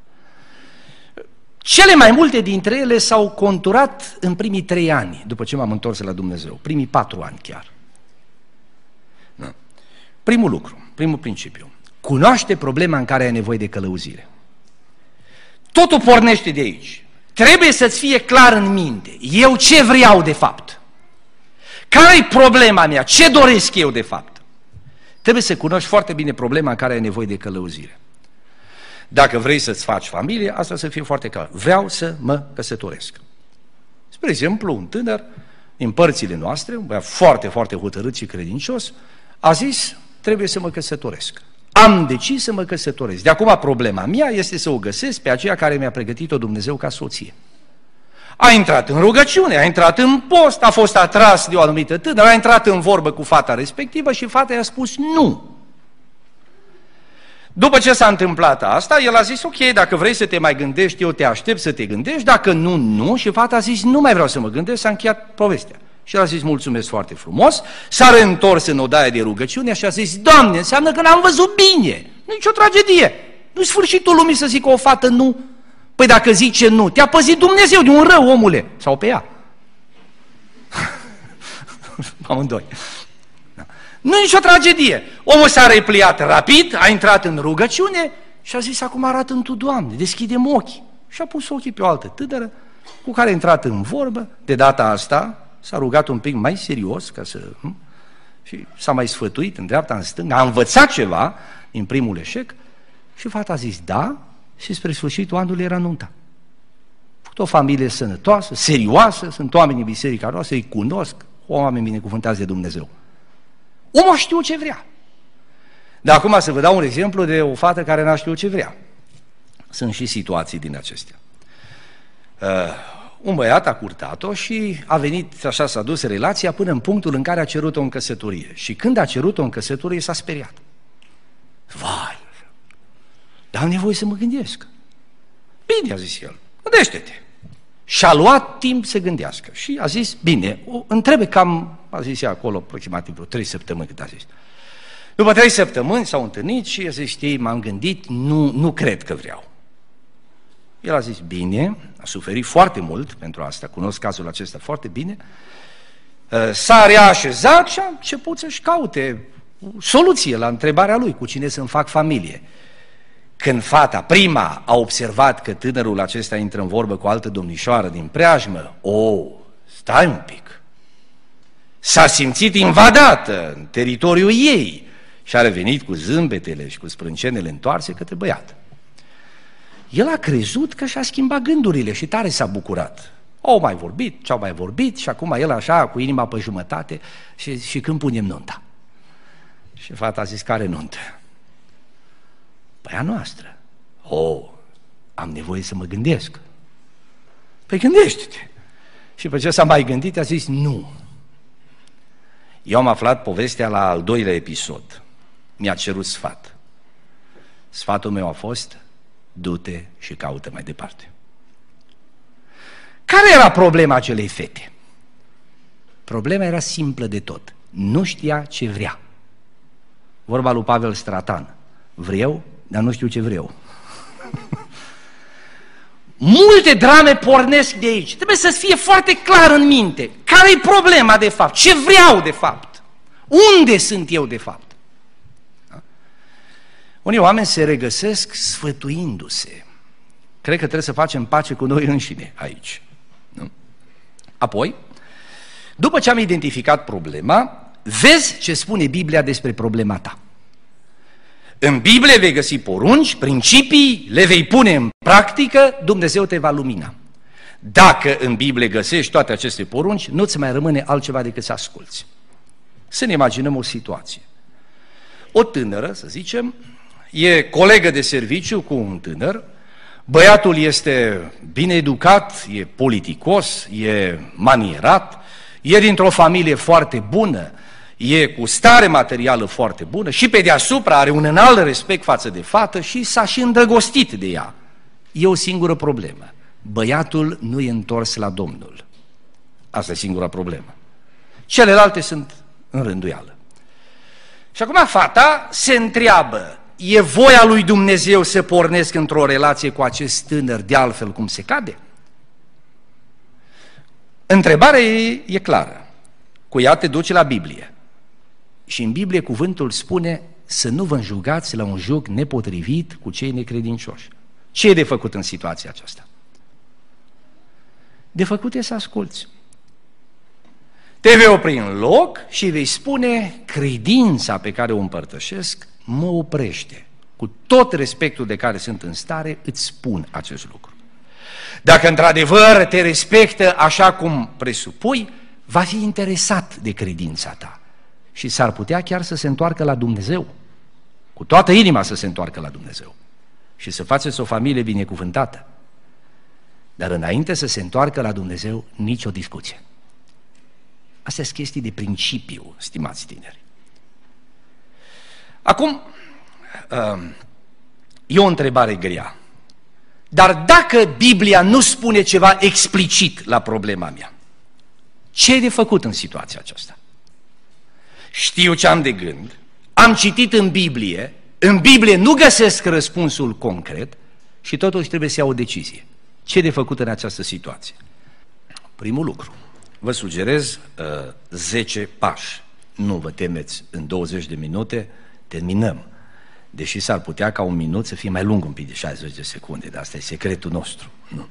Cele mai multe dintre ele s-au conturat în primii trei ani, după ce m-am întors la Dumnezeu, primii patru ani chiar. Da. Primul lucru, primul principiu, cunoaște problema în care ai nevoie de călăuzire. Totul pornește de aici. Trebuie să-ți fie clar în minte, eu ce vreau de fapt? Care-i problema mea? Ce doresc eu de fapt? Trebuie să cunoști foarte bine problema în care ai nevoie de călăuzire. Dacă vrei să-ți faci familie, asta să fie foarte clar. Vreau să mă căsătoresc. Spre exemplu, un tânăr din părțile noastre, un băiat foarte, foarte hotărât și credincios, a zis, trebuie să mă căsătoresc. Am decis să mă căsătoresc. De acum problema mea este să o găsesc pe aceea care mi-a pregătit-o Dumnezeu ca soție. A intrat în rugăciune, a intrat în post, a fost atras de o anumită tânără, a intrat în vorbă cu fata respectivă și fata i-a spus nu. După ce s-a întâmplat asta, el a zis, ok, dacă vrei să te mai gândești, eu te aștept să te gândești, dacă nu, nu, și fata a zis, nu mai vreau să mă gândesc, s-a încheiat povestea. Și el a zis, mulțumesc foarte frumos, s-a reîntors în odaia de rugăciune și a zis, Doamne, înseamnă că n-am văzut bine, nu-i nicio tragedie, nu-i sfârșitul lumii să zică o fată nu. Păi dacă zice nu, te-a păzit Dumnezeu de un rău, omule, sau pe ea. Amândoi. Nu e nicio tragedie. Omul s-a repliat rapid, a intrat în rugăciune și a zis, acum arată-mi Tu, Doamne, deschide-mi ochii. Și a pus ochii pe o altă tânără cu care a intrat în vorbă. De data asta s-a rugat un pic mai serios ca să... și s-a mai sfătuit în dreapta, în stânga, a învățat ceva din primul eșec și fata a zis da și spre sfârșitul anului era nunta. A făcut o familie sănătoasă, serioasă, sunt oameni în biserica noastră, îi cunosc, oameni binecuvântați de Dumnezeu. Omul știu ce vrea. Dar acum să vă dau un exemplu de o fată care n-a știut ce vrea. Sunt și situații din acestea. Uh, un băiat a curtat-o și a venit, așa s-a dus relația până în punctul în care a cerut-o în căsătorie. Și când a cerut-o în căsătorie s-a speriat. Vai, dar am nevoie să mă gândesc. Bine, a zis el, gândește-te. Și-a luat timp să gândească și a zis, bine, o întrebe cam, a zis ea acolo, aproximativ vreo trei săptămâni cât a zis. După trei săptămâni s-au întâlnit și a zis, știi, m-am gândit, nu, nu cred că vreau. El a zis, bine, a suferit foarte mult pentru asta, cunosc cazul acesta foarte bine, s-a reașezat și a început să-și caute soluție la întrebarea lui, cu cine să-mi fac familie. Când fata, prima, a observat că tânărul acesta intră în vorbă cu o altă domnișoară din preajmă, o, stai un pic, s-a simțit invadată în teritoriul ei și a revenit cu zâmbetele și cu sprâncenele întoarse către băiat. El a crezut că și-a schimbat gândurile și tare s-a bucurat. Au mai vorbit, ce-au mai vorbit și acum el așa, cu inima pe jumătate, și, și când punem nunta? Și fata a zis, care nuntă? Păi a noastră. Oh, am nevoie să mă gândesc. Păi gândește-te. Și pe ce s-a mai gândit a zis nu. Eu am aflat povestea la al doilea episod. Mi-a cerut sfat. Sfatul meu a fost, du-te și caută mai departe. Care era problema acelei fete? Problema era simplă de tot. Nu știa ce vrea. Vorba lui Pavel Stratan. Vreau, dar nu știu ce vreau. Multe drame pornesc de aici. Trebuie să fie foarte clar în minte. Care e problema de fapt? Ce vreau de fapt? Unde sunt eu de fapt? Da? Unii oameni se regăsesc sfătuindu-se. Cred că trebuie să facem pace cu noi înșine aici. Nu? Apoi, după ce am identificat problema, vezi ce spune Biblia despre problema ta. În Biblie vei găsi porunci, principii, le vei pune în practică, Dumnezeu te va lumina. Dacă în Biblie găsești toate aceste porunci, nu-ți mai rămâne altceva decât să asculți. Să ne imaginăm o situație. O tânără, să zicem, e colegă de serviciu cu un tânăr, băiatul este bine educat, e politicos, e manierat, e dintr-o familie foarte bună, e cu stare materială foarte bună și pe deasupra are un înalt respect față de fată și s-a și îndrăgostit de ea. E o singură problemă. Băiatul nu e întors la Domnul. Asta e singura problemă. Celelalte sunt în rânduială. Și acum fata se întreabă, e voia lui Dumnezeu să pornesc într-o relație cu acest tânăr de altfel cum se cade? Întrebarea e, e clară. Cu ea te duci la Biblie. Și în Biblie cuvântul spune să nu vă înjugați la un joc nepotrivit cu cei necredincioși. Ce e de făcut în situația aceasta? De făcut e să asculți. Te vei opri în loc și vei spune, credința pe care o împărtășesc mă oprește. Cu tot respectul de care sunt în stare, îți spun acest lucru. Dacă într-adevăr te respectă așa cum presupui, va fi interesat de credința ta și s-ar putea chiar să se întoarcă la Dumnezeu, cu toată inima să se întoarcă la Dumnezeu și să faceți o familie binecuvântată. Dar înainte să se întoarcă la Dumnezeu, nicio discuție. Astea sunt chestii de principiu, stimați tineri. Acum, e o întrebare grea. Dar dacă Biblia nu spune ceva explicit la problema mea, ce e de făcut în situația aceasta? Știu ce am de gând, am citit în Biblie, în Biblie nu găsesc răspunsul concret și totuși trebuie să iau o decizie. Ce e de făcut în această situație? Primul lucru, vă sugerez uh, zece pași. Nu vă temeți, în douăzeci de minute terminăm. Deși s-ar putea ca un minut să fie mai lung un pic de șaizeci de secunde, dar asta e secretul nostru. Nu.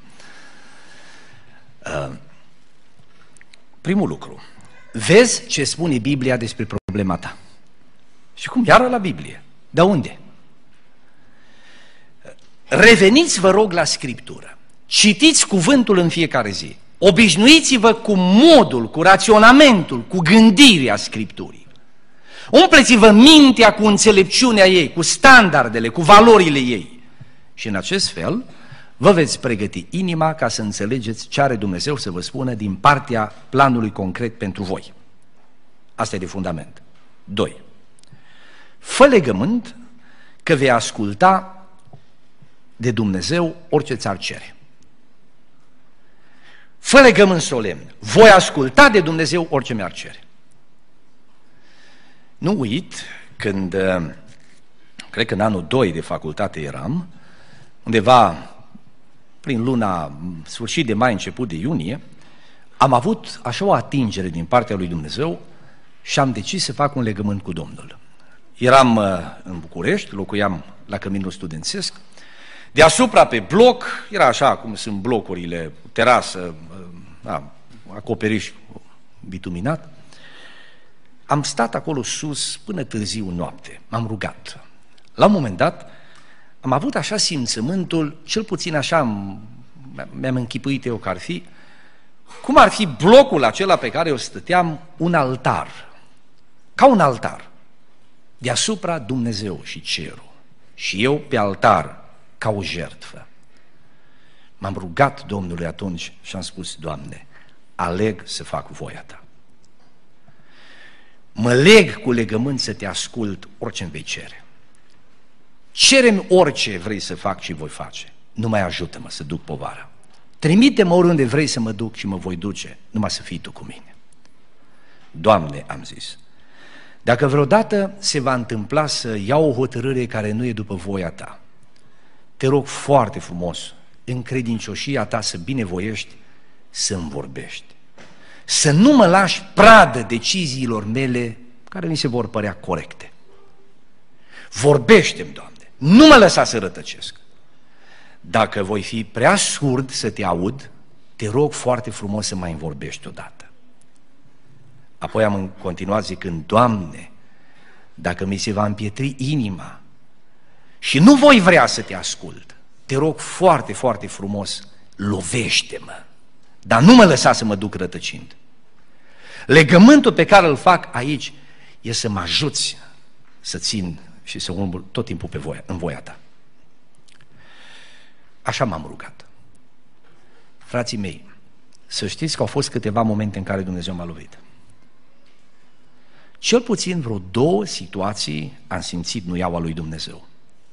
Uh, primul lucru, vezi ce spune Biblia despre problema ta. Și cum? Iară la Biblie. De unde? Reveniți, vă rog, la Scriptură. Citiți cuvântul în fiecare zi. Obișnuiți-vă cu modul, cu raționamentul, cu gândirea Scripturii. Umpleți-vă mintea cu înțelepciunea ei, cu standardele, cu valorile ei. Și în acest fel vă veți pregăti inima ca să înțelegeți ce are Dumnezeu să vă spună din partea planului concret pentru voi. Asta e de fundament. Doi. Fă legământ că vei asculta de Dumnezeu orice ți-ar cere. Fă legământ solemn. Voi asculta de Dumnezeu orice mi-ar cere. Nu uit, când, cred că în anul doi de facultate eram, undeva prin luna, sfârșit de mai, început de iunie, am avut așa o atingere din partea lui Dumnezeu și am decis să fac un legământ cu Domnul. Eram în București, locuiam la Căminul Studențesc, deasupra pe bloc, era așa cum sunt blocurile, terasă, da, acoperiș bituminat, am stat acolo sus până târziu noapte, m-am rugat. La un moment dat am avut așa simțământul, cel puțin așa mi-am închipuit eu că ar fi, cum ar fi blocul acela pe care eu stăteam, un altar, ca un altar, deasupra Dumnezeu și cerul, și eu pe altar, ca o jertfă. M-am rugat Domnului atunci și am spus, Doamne, aleg să fac voia Ta. Mă leg cu legământ să Te ascult orice îmi vei cere. Cere-mi orice vrei să fac și voi face. Numai ajută-mă să duc povara. Trimite-mă oriunde vrei să mă duc și mă voi duce, numai să fii Tu cu mine. Doamne, am zis, dacă vreodată se va întâmpla să iau o hotărâre care nu e după voia Ta, Te rog foarte frumos, în credincioșia Ta să binevoiești să-mi vorbești. Să nu mă lași pradă deciziilor mele care mi se vor părea corecte. Vorbește-mi, Doamne, nu mă lăsa să rătăcesc. Dacă voi fi prea surd să Te aud, Te rog foarte frumos să mai îmi vorbești odată. Apoi am continuat zicând, Doamne, dacă mi se va împietri inima și nu voi vrea să Te ascult, Te rog foarte, foarte frumos, lovește-mă, dar nu mă lăsa să mă duc rătăcind. Legământul pe care îl fac aici e să mă ajuți să țin și să umblu tot timpul pe voia, în voia Ta. Așa m-am rugat. Frații mei, să știți că au fost câteva momente în care Dumnezeu m-a lovit. cel puțin vreo două situații am simțit nuiaua lui Dumnezeu.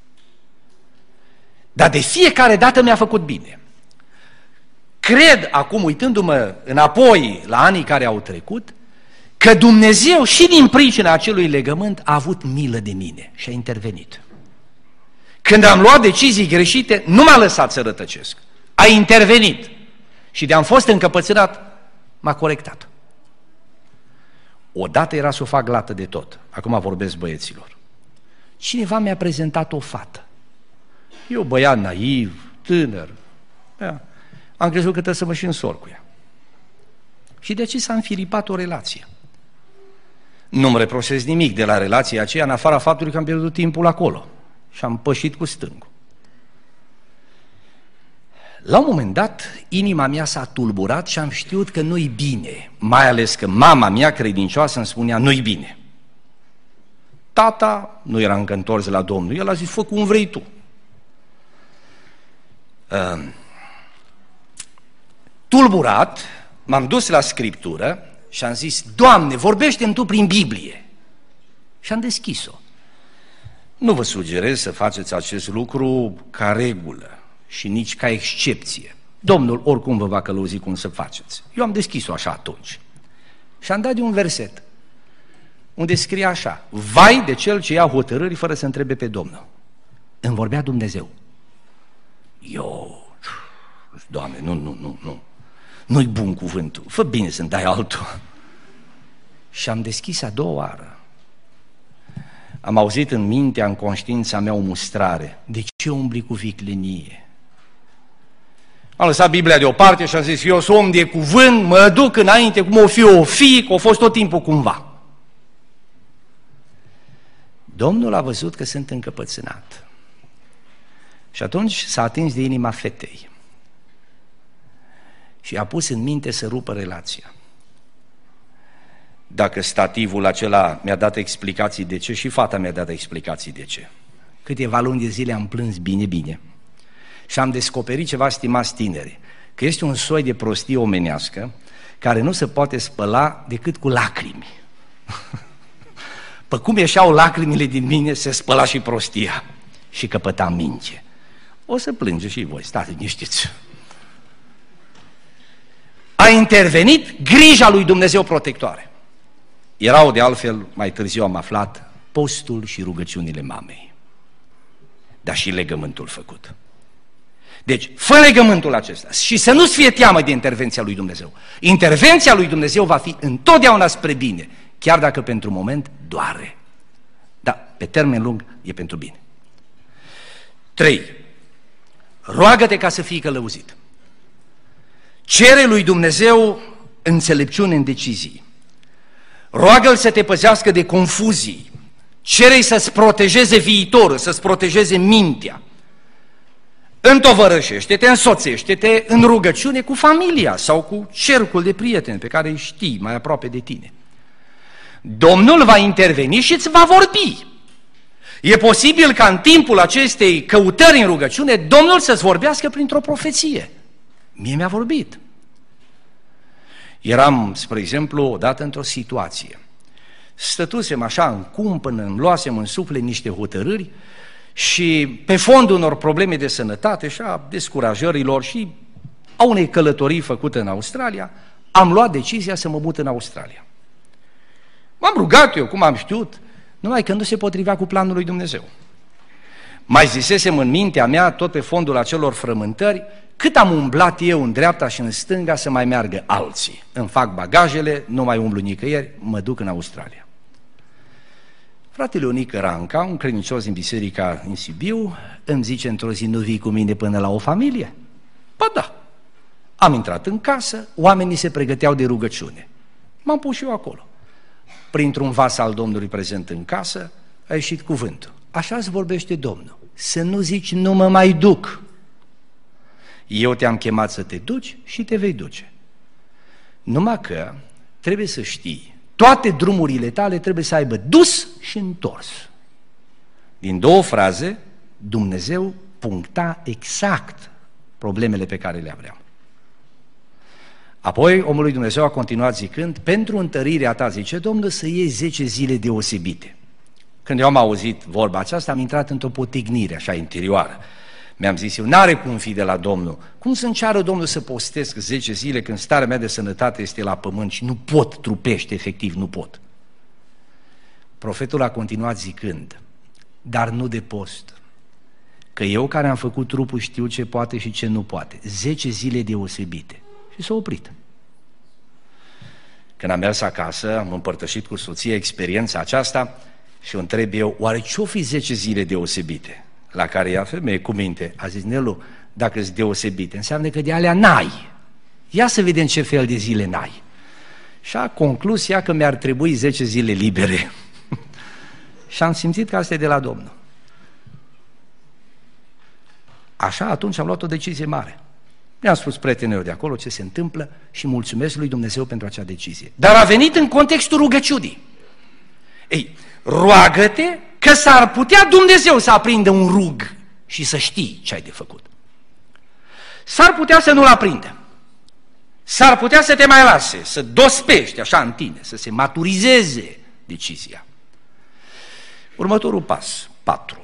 Dar de fiecare dată mi-a făcut bine. Cred, acum uitându-mă înapoi la anii care au trecut, că Dumnezeu și din pricina acelui legământ a avut milă de mine și a intervenit. Când am luat decizii greșite, nu m-a lăsat să rătăcesc. A intervenit. Și de-am fost încăpățânat, m-a corectat. Odată era să o fac lată de tot. Acum vorbesc băieților. Cineva mi-a prezentat o fată. Eu, băiat naiv, tânăr, da, am crezut că trebuie să mă și însor cu ea. Și de ce s-a înfiripat o relație? Nu-mi reproșez nimic de la relația aceea, în afara faptului că am pierdut timpul acolo și am pășit cu stângul. La un moment dat, inima mea s-a tulburat și am știut că nu-i bine, mai ales că mama mea credincioasă îmi spunea, nu-i bine. Tata nu era încă întors la Domnul, el a zis, fă cum vrei tu. Uh, tulburat, m-am dus la Scriptură și am zis, Doamne, vorbește-mi Tu prin Biblie. Și am deschis-o. Nu vă sugerez să faceți acest lucru ca regulă și nici ca excepție. Domnul oricum vă va călăuzi cum să faceți. Eu am deschis-o așa atunci. Și am dat de un verset unde scrie așa, vai de cel ce ia hotărâri fără să întrebe pe Domnul. Îmi vorbea Dumnezeu. Eu, Doamne, nu, nu, nu, nu. Nu-i bun cuvântul, fă bine să-mi dai altul. Și am deschis a doua oară. Am auzit în mintea, în conștiința mea o mustrare. De ce umbli cu viclenie? Am lăsat Biblia deoparte și am zis, eu sunt om de cuvânt, mă duc înainte, cum o fi, o fi, că o fost tot timpul cumva. Domnul a văzut că sunt încăpățânat. Și atunci s-a atins de inima fetei. Și a pus în minte să rupă relația. Dacă stativul acela mi-a dat explicații de ce, și fata mi-a dat explicații de ce. Câteva luni de zile am plâns bine, bine. Și am descoperit ceva, stimați tineri, că este un soi de prostie omenească care nu se poate spăla decât cu lacrimi. Pe cum ieșeau lacrimile din mine, se spăla și prostia și căpăta minge. O să plânge și voi, stați liniștiți. A intervenit grija lui Dumnezeu protectoare. Erau de altfel, mai târziu am aflat, postul și rugăciunile mamei, dar și legământul făcut. Deci, fă legământul acesta și să nu-ți fie teamă de intervenția lui Dumnezeu. Intervenția lui Dumnezeu va fi întotdeauna spre bine, chiar dacă pentru moment doare. Dar pe termen lung e pentru bine. Trei. Roagă-te ca să fii călăuzit. Cere lui Dumnezeu înțelepciune în decizii. Roagă-L să te păzească de confuzii. Cere-i să-ți protejeze viitorul, să-ți protejeze mintea. Întovărășește-te, însoțește-te în rugăciune cu familia sau cu cercul de prieteni pe care îi știi mai aproape de tine. Domnul va interveni și îți va vorbi. E posibil ca în timpul acestei căutări în rugăciune Domnul să-ți vorbească printr-o profeție. Mie mi-a vorbit. Eram, spre exemplu, odată într-o situație. Stătusem așa în cumpănă, îmi luasem în suflet niște hotărâri și pe fondul unor probleme de sănătate și a descurajărilor și a unei călătorii făcute în Australia, am luat decizia să mă mut în Australia. M-am rugat eu, cum am știut, numai că nu se potrivea cu planul lui Dumnezeu. Mai zisesem în mintea mea, tot pe fondul acelor frământări, cât am umblat eu în dreapta și în stânga să mai meargă alții. Îmi fac bagajele, nu mai umblu nicăieri, mă duc în Australia. Fratele Ionică Ranca, un credincios din biserica în Sibiu, îmi zice într-o zi, nu vii cu mine până la o familie? Ba da. Am intrat în casă, oamenii se pregăteau de rugăciune. M-am pus și eu acolo. Printr-un vas al Domnului prezent în casă, a ieșit cuvântul. Așa îți vorbește Domnul. Să nu zici, nu mă mai duc. Eu te-am chemat să te duci și te vei duce. Numai că trebuie să știi, toate drumurile tale trebuie să aibă dus și întors. Din două fraze, Dumnezeu puncta exact problemele pe care le aveam. Apoi omul lui Dumnezeu a continuat zicând, pentru întărirea ta, zice Domnul, să iei zece zile deosebite. Când eu am auzit vorba aceasta, am intrat într-o potignire așa interioară. Mi-am zis eu, n-are cum fi de la Domnul. Cum să-mi ceară Domnul să postesc zece zile când starea mea de sănătate este la pământ și nu pot trupește, efectiv nu pot. Profetul a continuat zicând, dar nu de post, că eu care am făcut trupul știu ce poate și ce nu poate. Zece zile deosebite. Și s-a oprit. Când am mers acasă, am împărtășit cu soția experiența aceasta și o întreb eu, oare ce-o fi zece zile deosebite? La care ea, femeie cu minte, a zis, Nelu, dacă sunt deosebite, înseamnă că de alea n-ai. Ia să vedem ce fel de zile n-ai. Și a conclus ea că mi-ar trebui zece zile libere. Și am simțit că asta e de la Domnul. Așa, atunci am luat o decizie mare. Mi-am spus prietenilor de acolo ce se întâmplă și mulțumesc lui Dumnezeu pentru acea decizie. Dar a venit în contextul rugăciunii. Ei, roagă-te că s-ar putea Dumnezeu să aprindă un rug și să știi ce ai de făcut. S-ar putea să nu-l aprindă. S-ar putea să te mai lase, să dospești așa în tine, să se maturizeze decizia. Următorul pas, patru.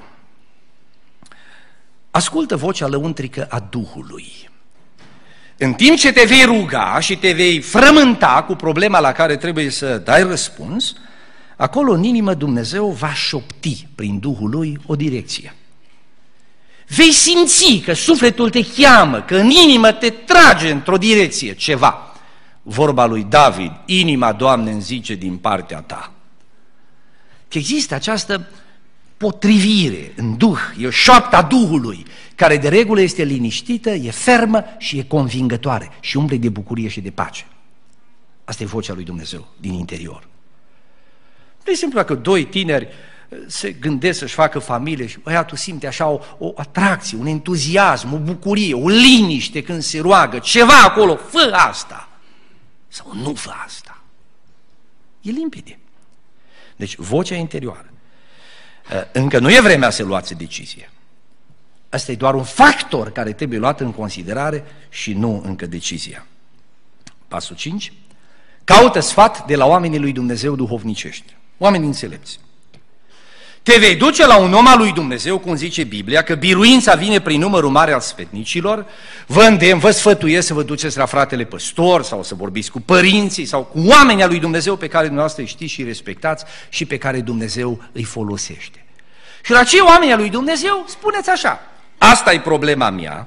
Ascultă vocea lăuntrică a Duhului. În timp ce te vei ruga și te vei frământa cu problema la care trebuie să dai răspuns, acolo în inimă Dumnezeu va șopti prin Duhul Lui o direcție. Vei simți că sufletul te cheamă, că în inimă te trage într-o direcție ceva. Vorba lui David, inima, Doamne, îmi zice din partea ta. Că există această potrivire în Duh, e o șoaptă a Duhului, care de regulă este liniștită, e fermă și e convingătoare și umple de bucurie și de pace. Asta e vocea lui Dumnezeu din interior. De exemplu, dacă doi tineri se gândesc să-și facă familie și băiatul simte așa o, o atracție, un entuziasm, o bucurie, o liniște când se roagă, ceva acolo, fă asta sau nu fă asta. E limpede. Deci vocea interioară. Încă nu e vremea să luați decizie. Asta e doar un factor care trebuie luat în considerare și nu încă decizia. Pasul cinci. Caută sfat de la oamenii lui Dumnezeu duhovnicești, oameni înțelepți. Te vei duce la un om al lui Dumnezeu, cum zice Biblia, că biruința vine prin numărul mare al sfetnicilor, vă îndemn, vă sfătuiesc să vă duceți la fratele păstor sau să vorbiți cu părinții sau cu oamenii al lui Dumnezeu pe care dumneavoastră îi știți și îi respectați și pe care Dumnezeu îi folosește. Și la cei oameni al lui Dumnezeu spuneți așa, asta e problema mea,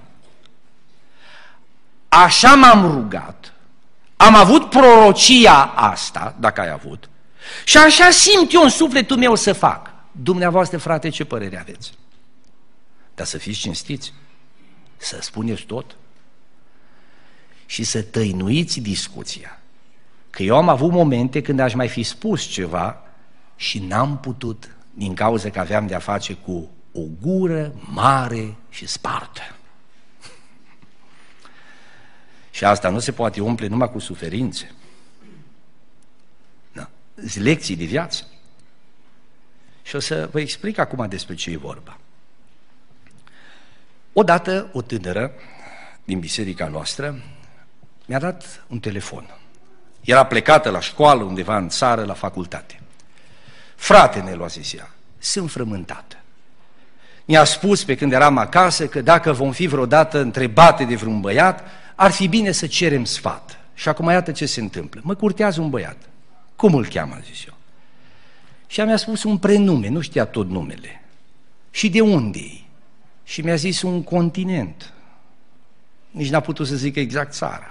așa m-am rugat, am avut prorocia asta, dacă ai avut, și așa simt eu în sufletul meu să fac. Dumneavoastră, frate, ce părere aveți? Dar să fiți cinstiți, să spuneți tot și să tăinuiți discuția. Că eu am avut momente când aș mai fi spus ceva și n-am putut din cauza că aveam de-a face cu o gură mare și spartă. Și asta nu se poate umple numai cu suferințe. Da. Sunt lecții de viață. Și o să vă explic acum despre ce e vorba. Odată o tânără din biserica noastră mi-a dat un telefon. Era plecată la școală, undeva în țară, la facultate. Frate, ne lua zis ea, sunt frământată. Mi-a spus pe când eram acasă că dacă vom fi vreodată întrebate de vreun băiat, ar fi bine să cerem sfat. Și acum iată ce se întâmplă. Mă curtează un băiat. Cum îl cheamă, a zis eu. Și mi-a spus un prenume, nu știa tot numele. Și de unde e? Și mi-a zis un continent. Nici n-a putut să zică exact țara.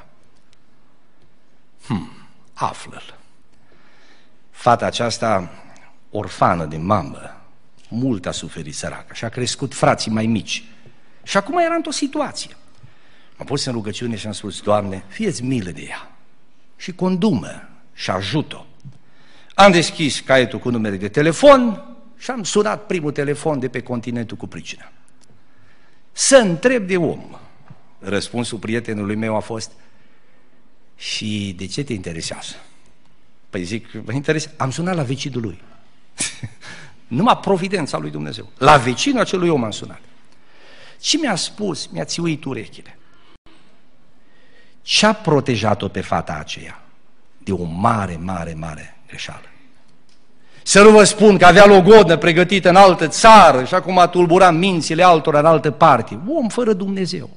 Hmm, află-l. Fata aceasta, orfană de mamă, mult a suferit săracă și a crescut frații mai mici. Și acum era într-o situație. M-am pus în rugăciune și am spus, Doamne, fie-ți milă de ea și condumă și ajută-o. Am deschis caietul cu numere de telefon și am sunat primul telefon de pe continentul cu pricina. Să întreb de om. Răspunsul prietenului meu a fost, și de ce te interesează? Păi zic, vă interesează. Am sunat la vecinul lui. Numai providența lui Dumnezeu. La vecinul acelui om am sunat. Și mi-a spus, mi-a țiuit urechile. Ce-a protejat-o pe fata aceea de o mare, mare, mare greșeală? Să nu vă spun că avea logodnă pregătită în altă țară și acum a tulburat mințile altora în altă parte. Om fără Dumnezeu.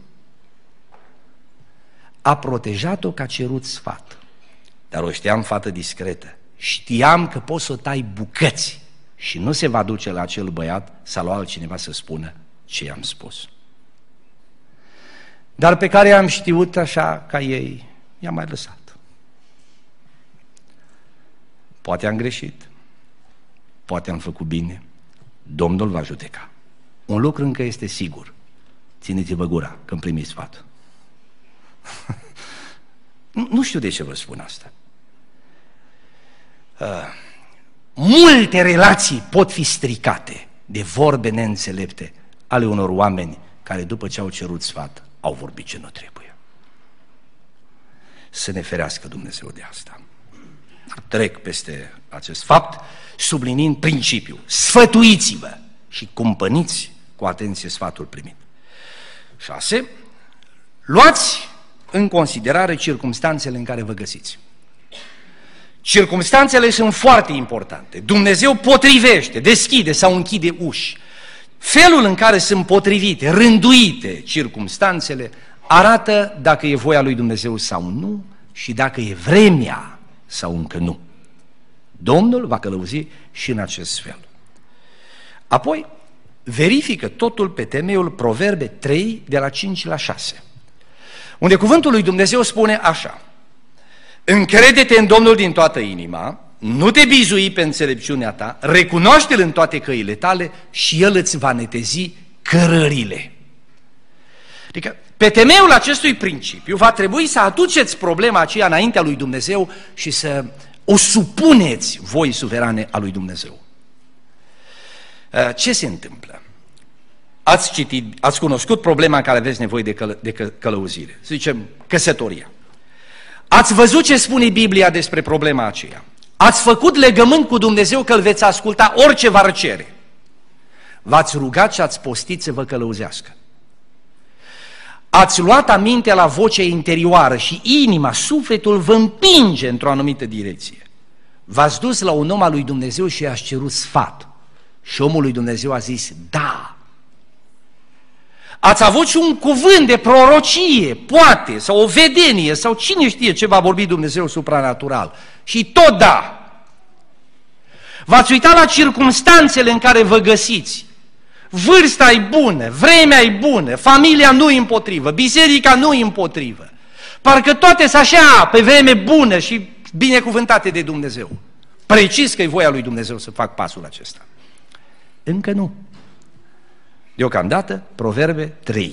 A protejat-o că a cerut sfat. Dar o știam fată discretă. Știam că poți să o tai bucăți și nu se va duce la acel băiat sau la altcineva să spună ce i-am spus. Dar pe care am știut așa ca ei, i-am mai lăsat. Poate am greșit, poate am făcut bine, Domnul va judeca. Un lucru încă este sigur, țineți-vă gura când primiți sfatul. nu, nu știu de ce vă spun asta. Uh, multe relații pot fi stricate de vorbe neînțelepte ale unor oameni care după ce au cerut sfat au vorbit ce nu trebuie. Să ne ferească Dumnezeu de asta. Trec peste acest fapt, subliniind principiul. Sfătuiți-vă și cumpăniți cu atenție sfatul primit. șase. Luați în considerare circumstanțele în care vă găsiți. Circumstanțele sunt foarte importante. Dumnezeu potrivește, deschide sau închide uși. Felul în care sunt potrivite, rânduite circumstanțele arată dacă e voia lui Dumnezeu sau nu și dacă e vremea sau încă nu. Domnul va călăuzi și în acest fel. Apoi, verifică totul pe temeiul Proverbe trei, de la cinci la șase, unde cuvântul lui Dumnezeu spune așa: încrede-te în Domnul din toată inima, nu te bizui pe înțelepciunea ta, recunoaște-L în toate căile tale și El îți va netezi cărările. Adică, pe temeiul acestui principiu, va trebui să aduceți problema aceea înaintea lui Dumnezeu și să o supuneți voi suverane a lui Dumnezeu. Ce se întâmplă? Ați citit, ați cunoscut problema în care aveți nevoie de, căl- de că- călăuzire, să zicem căsătoria. Ați văzut ce spune Biblia despre problema aceea. Ați făcut legământ cu Dumnezeu că îl veți asculta orice v-ar cere. V-ați rugat și ați postit să vă călăuzească. Ați luat aminte la vocea interioară și inima, sufletul vă împinge într-o anumită direcție. V-ați dus la un om al lui Dumnezeu și i-ați cerut sfat. Și omul lui Dumnezeu a zis da. Ați avut și un cuvânt de prorocie, poate, sau o vedenie, sau cine știe ce va vorbi Dumnezeu supranatural. Și tot da. V-ați uitat la circumstanțele în care vă găsiți. Vârsta e bună, vremea e bună, familia nu-i împotrivă, biserica nu-i împotrivă. Parcă toate sunt așa, pe vreme bună și binecuvântate de Dumnezeu. Precis că e voia lui Dumnezeu să fac pasul acesta. Încă nu. Deocamdată, Proverbe trei.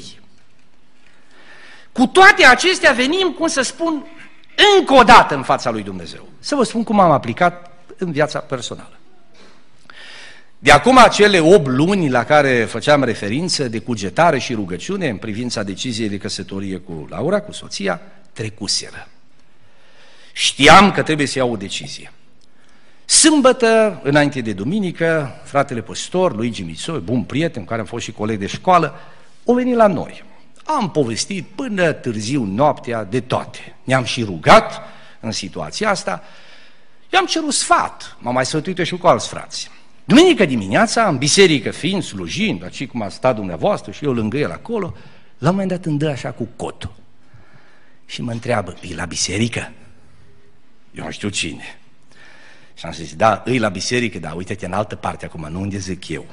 Cu toate acestea venim, cum să spun, încă o dată în fața lui Dumnezeu. Să vă spun cum am aplicat în viața personală. De acum acele opt luni la care făceam referință de cugetare și rugăciune în privința deciziei de căsătorie cu Laura, cu soția, trecuseră. Știam că trebuie să iau o decizie. Sâmbătă, înainte de duminică, fratele păstor, Luigi Mițoi, bun prieten, cu care am fost și coleg de școală, o venit la noi. Am povestit până târziu noaptea de toate. Ne-am și rugat în situația asta. I-am cerut sfat, m-am mai sfătuit și cu alți frați. Duminică dimineața, în biserică fiind, slujind, așa cum a stat dumneavoastră și eu lângă el acolo, la un moment dat îmi dă așa cu cotul. Și mă întreabă, e la biserică? Eu nu știu cine. Și am zis, da, îi la biserică, dar uite-te în altă parte acum, nu unde zic eu.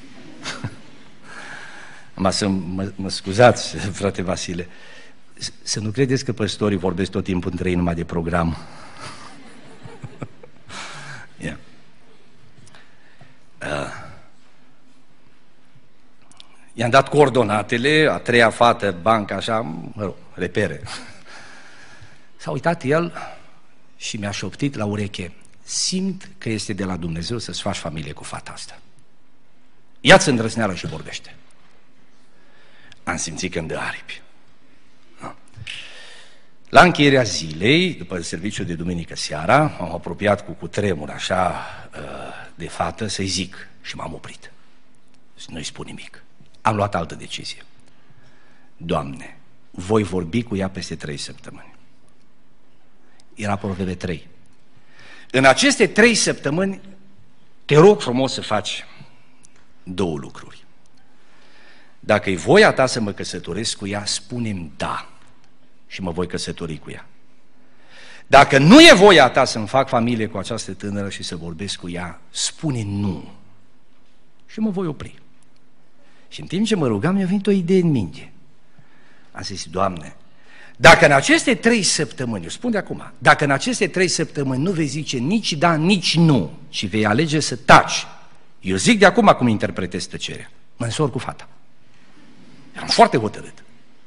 Mă, să mă, mă scuzați, frate Vasile, să nu credeți că păstorii vorbesc tot timpul între ei numai de program. Yeah. Uh. I-am dat coordonatele, a treia fată, banca, așa, mă rog, repere. S-a uitat el și mi-a șoptit la ureche, simt că este de la Dumnezeu să-ți faci familie cu fata asta. Ia-ți îndrăzneală și vorbește. Am simțit că îmi dă aripi. No. La încheierea zilei, după serviciul de duminică seara, m-am apropiat cu cutremur așa de fată să-i zic și m-am oprit. Nu-i spun nimic. Am luat altă decizie. Doamne, voi vorbi cu ea peste trei săptămâni. Era Proverbe trei. În aceste trei săptămâni te rog frumos să faci două lucruri. Dacă e voia ta să mă căsătoresc cu ea, spune-mi da și mă voi căsători cu ea. Dacă nu e voia ta să-mi fac familie cu această tânără și să vorbesc cu ea, spune nu și mă voi opri. Și în timp ce mă rugam, mi-a venit o idee în minte. Am zis, Doamne, dacă în aceste trei săptămâni, eu spun de acum, dacă în aceste trei săptămâni nu vei zice nici da, nici nu, ci vei alege să taci, eu zic de acum cum interpretez tăcerea, mă însor cu fata. Eram foarte hotărât.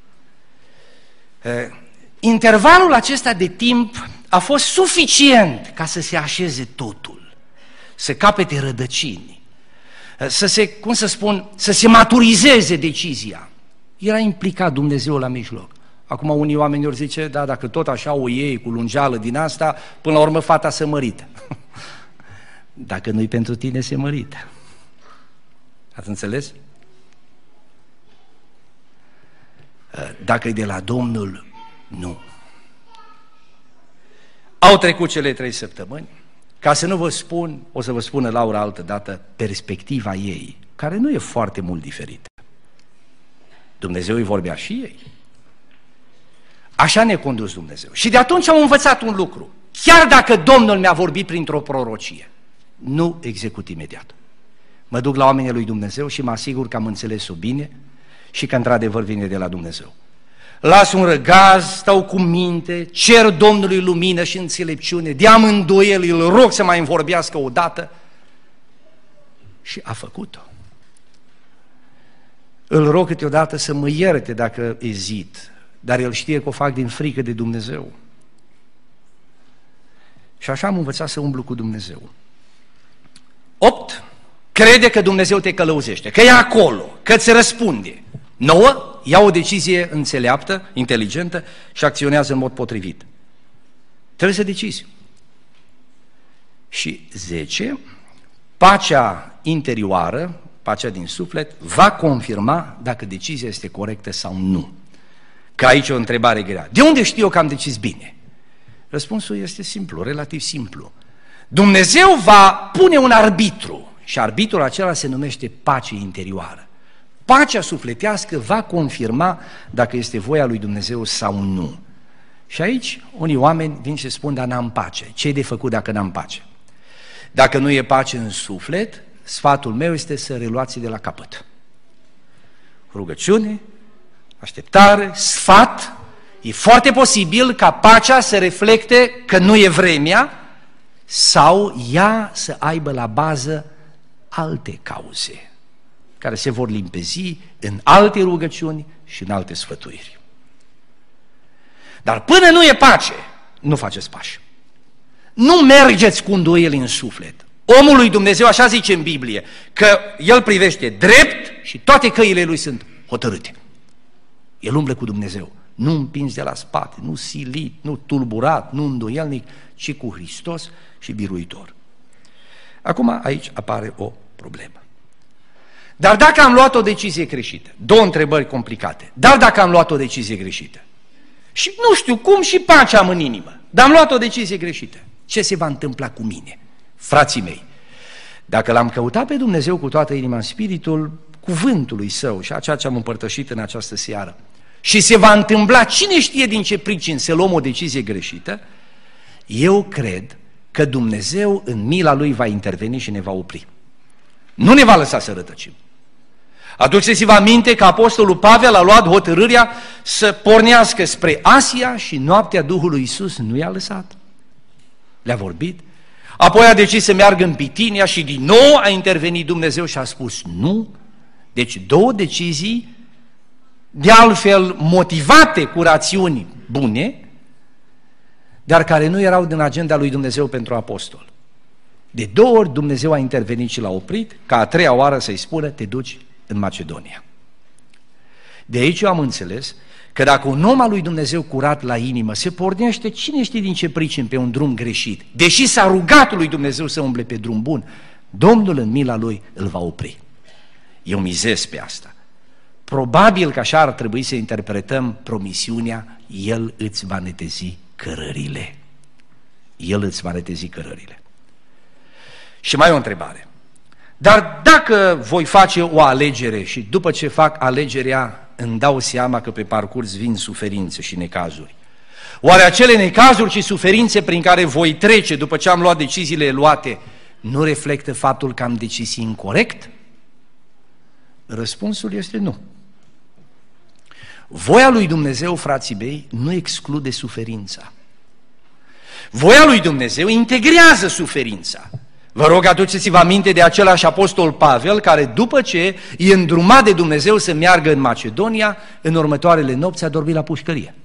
Intervalul acesta de timp a fost suficient ca să se așeze totul, să capete rădăcini, să se, cum să spun, să se maturizeze decizia. Era implicat Dumnezeu la mijloc. Acum unii oameni ori zice, da, dacă tot așa o iei cu lungeală din asta, până la urmă fata se mărită. Dacă nu-i pentru tine, se mărită. Ați înțeles? Dacă e de la Domnul, nu. Au trecut cele trei săptămâni, ca să nu vă spun, o să vă spună Laura altă dată, perspectiva ei, care nu e foarte mult diferită. Dumnezeu îi vorbea și ei. Așa ne-a condus Dumnezeu. Și de atunci am învățat un lucru. Chiar dacă Domnul mi-a vorbit printr-o prorocie, nu execut imediat. Mă duc la oamenii lui Dumnezeu și mă asigur că am înțeles-o bine și că într-adevăr vine de la Dumnezeu. Las un răgaz, stau cu minte, cer Domnului lumină și înțelepciune, de amândoi el îl rog să mai îmi vorbească odată și a făcut-o. Îl rog câteodată să mă ierte dacă ezit, dar el știe că o fac din frică de Dumnezeu. Și așa am învățat să umblu cu Dumnezeu. Opt. Crede că Dumnezeu te călăuzește, că e acolo, că îți răspunde. Nouă. Ia o decizie înțeleaptă, inteligentă și acționează în mod potrivit. Trebuie să decizi. Și zece. Pacea interioară, pacea din suflet, va confirma dacă decizia este corectă sau nu. Că aici e o întrebare grea. De unde știu eu că am decis bine? Răspunsul este simplu, relativ simplu. Dumnezeu va pune un arbitru și arbitrul acela se numește pace interioară. Pacea sufletească va confirma dacă este voia lui Dumnezeu sau nu. Și aici unii oameni vin și spun, dar n-am pace. Ce e de făcut dacă n-am pace? Dacă nu e pace în suflet, sfatul meu este să reluați de la capăt. Rugăciune, așteptare, sfat, e foarte posibil ca pacea să reflecte că nu e vremea sau ea să aibă la bază alte cauze care se vor limpezi în alte rugăciuni și în alte sfătuiri. Dar până nu e pace, nu faceți pași. Nu mergeți cu îndoieli în suflet. Omul lui Dumnezeu, așa zice în Biblie, că el privește drept și toate căile lui sunt hotărâte. El umblă cu Dumnezeu, nu împins de la spate, nu silit, nu tulburat, nu îndoielnic, ci cu Hristos și biruitor. Acum aici apare o problemă. Dar dacă am luat o decizie greșită, două întrebări complicate, dar dacă am luat o decizie greșită, și nu știu cum și pace am în inimă, dar am luat o decizie greșită, ce se va întâmpla cu mine? Frații mei, dacă l-am căutat pe Dumnezeu cu toată inima în spiritul cuvântului Său și a ceea ce am împărtășit în această seară, și se va întâmpla, cine știe din ce pricini, să luăm o decizie greșită, eu cred că Dumnezeu în mila Lui va interveni și ne va opri. Nu ne va lăsa să rătăcim. Aduceți-vă aminte că apostolul Pavel a luat hotărârea să pornească spre Asia și noaptea Duhului Iisus nu i-a lăsat. Le-a vorbit. Apoi a decis să meargă în Bitinia și din nou a intervenit Dumnezeu și a spus nu. Deci două decizii, de altfel motivate cu rațiuni bune, dar care nu erau din agenda lui Dumnezeu pentru apostol. De două ori Dumnezeu a intervenit și l-a oprit, ca a treia oară să-i spună, te duci în Macedonia. De aici eu am înțeles că dacă un om al lui Dumnezeu curat la inimă se pornește, cine știe din ce pricini, pe un drum greșit, deși s-a rugat lui Dumnezeu să umble pe drum bun, Domnul în mila Lui îl va opri. Eu mizez pe asta. Probabil că așa ar trebui să interpretăm promisiunea: El îți va netezi cărările. El îți va netezi cărările. Și mai o întrebare. Dar dacă voi face o alegere și după ce fac alegerea îmi dau seama că pe parcurs vin suferințe și necazuri, oare acele necazuri și suferințe prin care voi trece după ce am luat deciziile luate nu reflectă faptul că am decis incorect? Răspunsul este nu. Voia lui Dumnezeu, frații mei, nu exclude suferința. Voia lui Dumnezeu integrează suferința. Vă rog, aduceți-vă aminte de același apostol Pavel, care după ce e îndrumat de Dumnezeu să meargă în Macedonia, în următoarele nopți a dormit la pușcărie.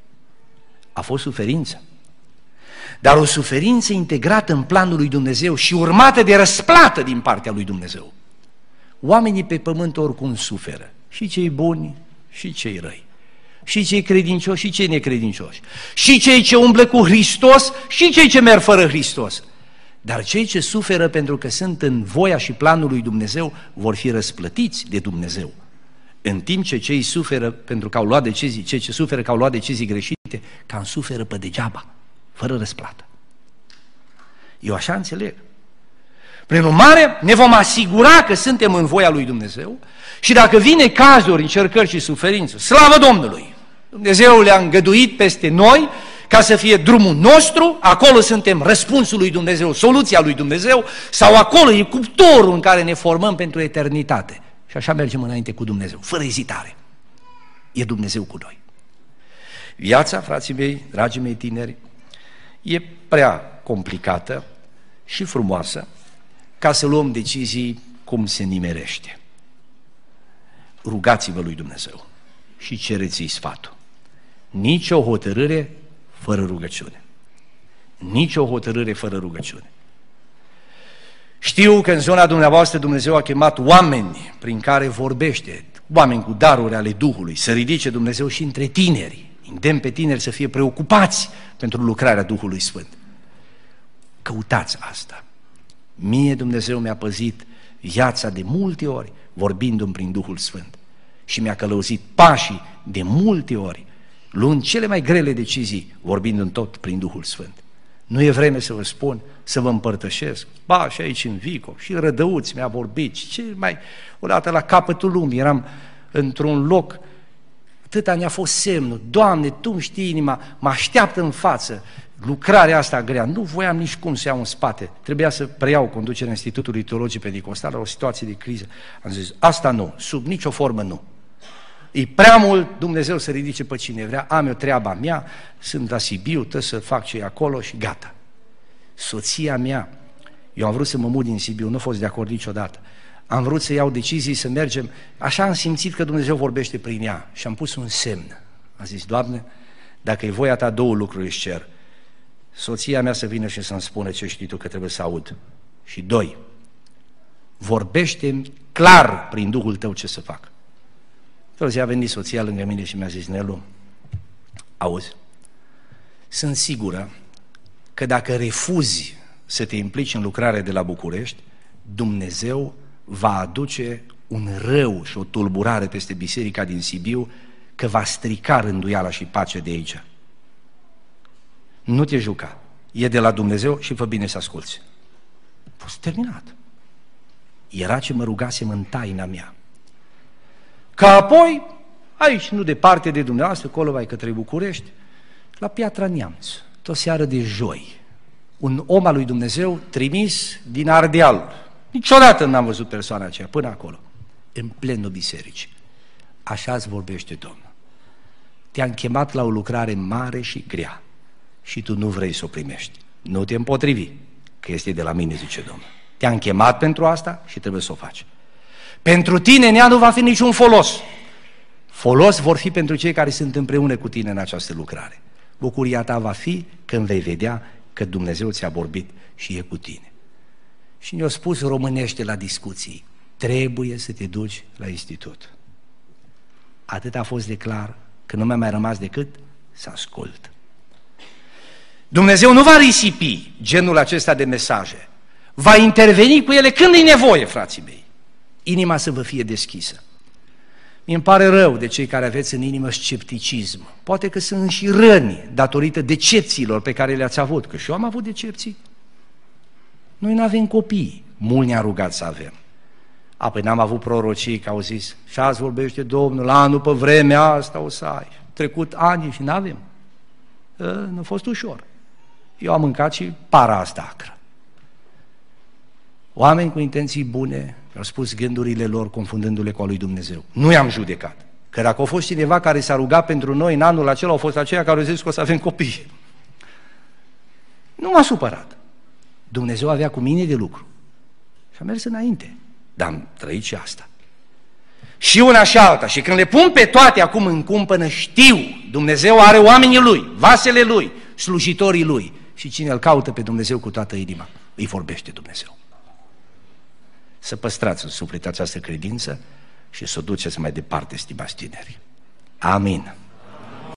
A fost suferință. Dar o suferință integrată în planul lui Dumnezeu și urmată de răsplată din partea lui Dumnezeu. Oamenii pe pământ oricum suferă, și cei buni și cei răi, și cei credincioși și cei necredincioși, și cei ce umblă cu Hristos și cei ce merg fără Hristos. Dar cei ce suferă pentru că sunt în voia și planul lui Dumnezeu vor fi răsplătiți de Dumnezeu. În timp ce cei suferă pentru că au luat decizii, cei ce suferă că au luat decizii greșite, cam suferă pe degeaba, fără răsplată. Eu așa înțeleg. Prin urmare, ne vom asigura că suntem în voia lui Dumnezeu și dacă vine cazuri, încercări și suferință, slavă Domnului! Dumnezeu le-a îngăduit peste noi ca să fie drumul nostru, acolo suntem răspunsul lui Dumnezeu, soluția lui Dumnezeu, sau acolo e cuptorul în care ne formăm pentru eternitate. Și așa mergem înainte cu Dumnezeu, fără ezitare. E Dumnezeu cu noi. Viața, frații mei, dragii mei tineri, e prea complicată și frumoasă ca să luăm decizii cum se nimerește. Rugați-vă lui Dumnezeu și cereți-i sfatul. Nici o hotărâre fără rugăciune. Nici o hotărâre fără rugăciune. Știu că în zona dumneavoastră Dumnezeu a chemat oameni prin care vorbește, oameni cu daruri ale Duhului, să ridice Dumnezeu și între tineri. Îndemn pe tineri să fie preocupați pentru lucrarea Duhului Sfânt. Căutați asta. Mie Dumnezeu mi-a păzit viața de multe ori vorbindu-mi prin Duhul Sfânt și mi-a călăuzit pașii de multe ori, luând cele mai grele decizii, vorbind-mi tot prin Duhul Sfânt. Nu e vreme să vă spun, să vă împărtășesc. Ba, și aici în Vico, și Rădăuț mi-a vorbit, și ce mai... Odată la capătul lumii, eram într-un loc, atâta ne-a fost semnul, Doamne, Tu îmi știi inima, mă așteaptă în față lucrarea asta grea, nu voiam nici cum să iau în spate, trebuia să preiau conducerea Institutului Teologiei Pentecostale la o situație de criză. Am zis, asta nu, sub nicio formă nu. E prea mult Dumnezeu să ridice pe cine vrea, am eu treaba mea, sunt la Sibiu, trebuie să fac ce e acolo și gata. Soția mea, eu am vrut să mă mut din Sibiu, nu a fost de acord niciodată, am vrut să iau decizii, să mergem, așa am simțit că Dumnezeu vorbește prin ea și am pus un semn. Am zis, Doamne, dacă e voia Ta, două lucruri își cer. Soția mea să vină și să-mi spună ce știi Tu că trebuie să aud. Și doi, vorbește-mi clar prin Duhul Tău ce să fac. Într-o zi a venit soția lângă mine și mi-a zis, Nelu, auzi, sunt sigură că dacă refuzi să te implici în lucrarea de la București, Dumnezeu va aduce un rău și o tulburare peste biserica din Sibiu, că va strica rânduiala și pacea de aici. Nu te juca, e de la Dumnezeu și fă bine să asculți. A fost terminat. Era ce mă rugasem în taina mea. Ca apoi, aici, nu departe de dumneavoastră, acolo vai către București, la Piatra Neamț, o seară de joi, un om al lui Dumnezeu trimis din Ardeal. Niciodată n-am văzut persoana aceea, până acolo, în plenul bisericii. Așa îți vorbește Domnul. Te-am chemat la o lucrare mare și grea și tu nu vrei să o primești. Nu te împotrivi, că este de la mine, zice Domnul. Te-am chemat pentru asta și trebuie să o faci. Pentru tine, nea, nu va fi niciun folos. Folos vor fi pentru cei care sunt împreună cu tine în această lucrare. Bucuria ta va fi când vei vedea că Dumnezeu ți-a vorbit și e cu tine. Și ne-a spus românește la discuții, trebuie să te duci la institut. Atât a fost de clar că nu mi-a mai rămas decât să ascult. Dumnezeu nu va risipi genul acesta de mesaje. Va interveni cu ele când e nevoie, frații mei. Inima să vă fie deschisă. Mi-mi pare rău de cei care aveți în inimă scepticism. Poate că sunt și răni datorită decepțiilor pe care le-ați avut, că și eu am avut decepții. Noi nu avem copii, mulți ne-a rugat să avem. Apoi n-am avut prorocii, că au zis, și azi vorbește Domnul, anul pe vremea asta o să ai. Trecut ani și n-avem. Nu a fost ușor. Eu am mâncat și para asta acră. Oameni cu intenții bune au spus gândurile lor confundându-le cu a lui Dumnezeu. Nu i-am judecat. Că dacă a fost cineva care s-a rugat pentru noi în anul acela, au fost aceia care au zis că o să avem copii. Nu m-a supărat. Dumnezeu avea cu mine de lucru. Și am mers înainte. Dar am trăit și asta. Și una și alta. Și când le pun pe toate acum în cumpănă, știu, Dumnezeu are oamenii Lui, vasele Lui, slujitorii Lui. Și cine îl caută pe Dumnezeu cu toată inima, îi vorbește Dumnezeu. Să păstrați în suflet această credință și să o duceți mai departe, stimați tineri. Amin.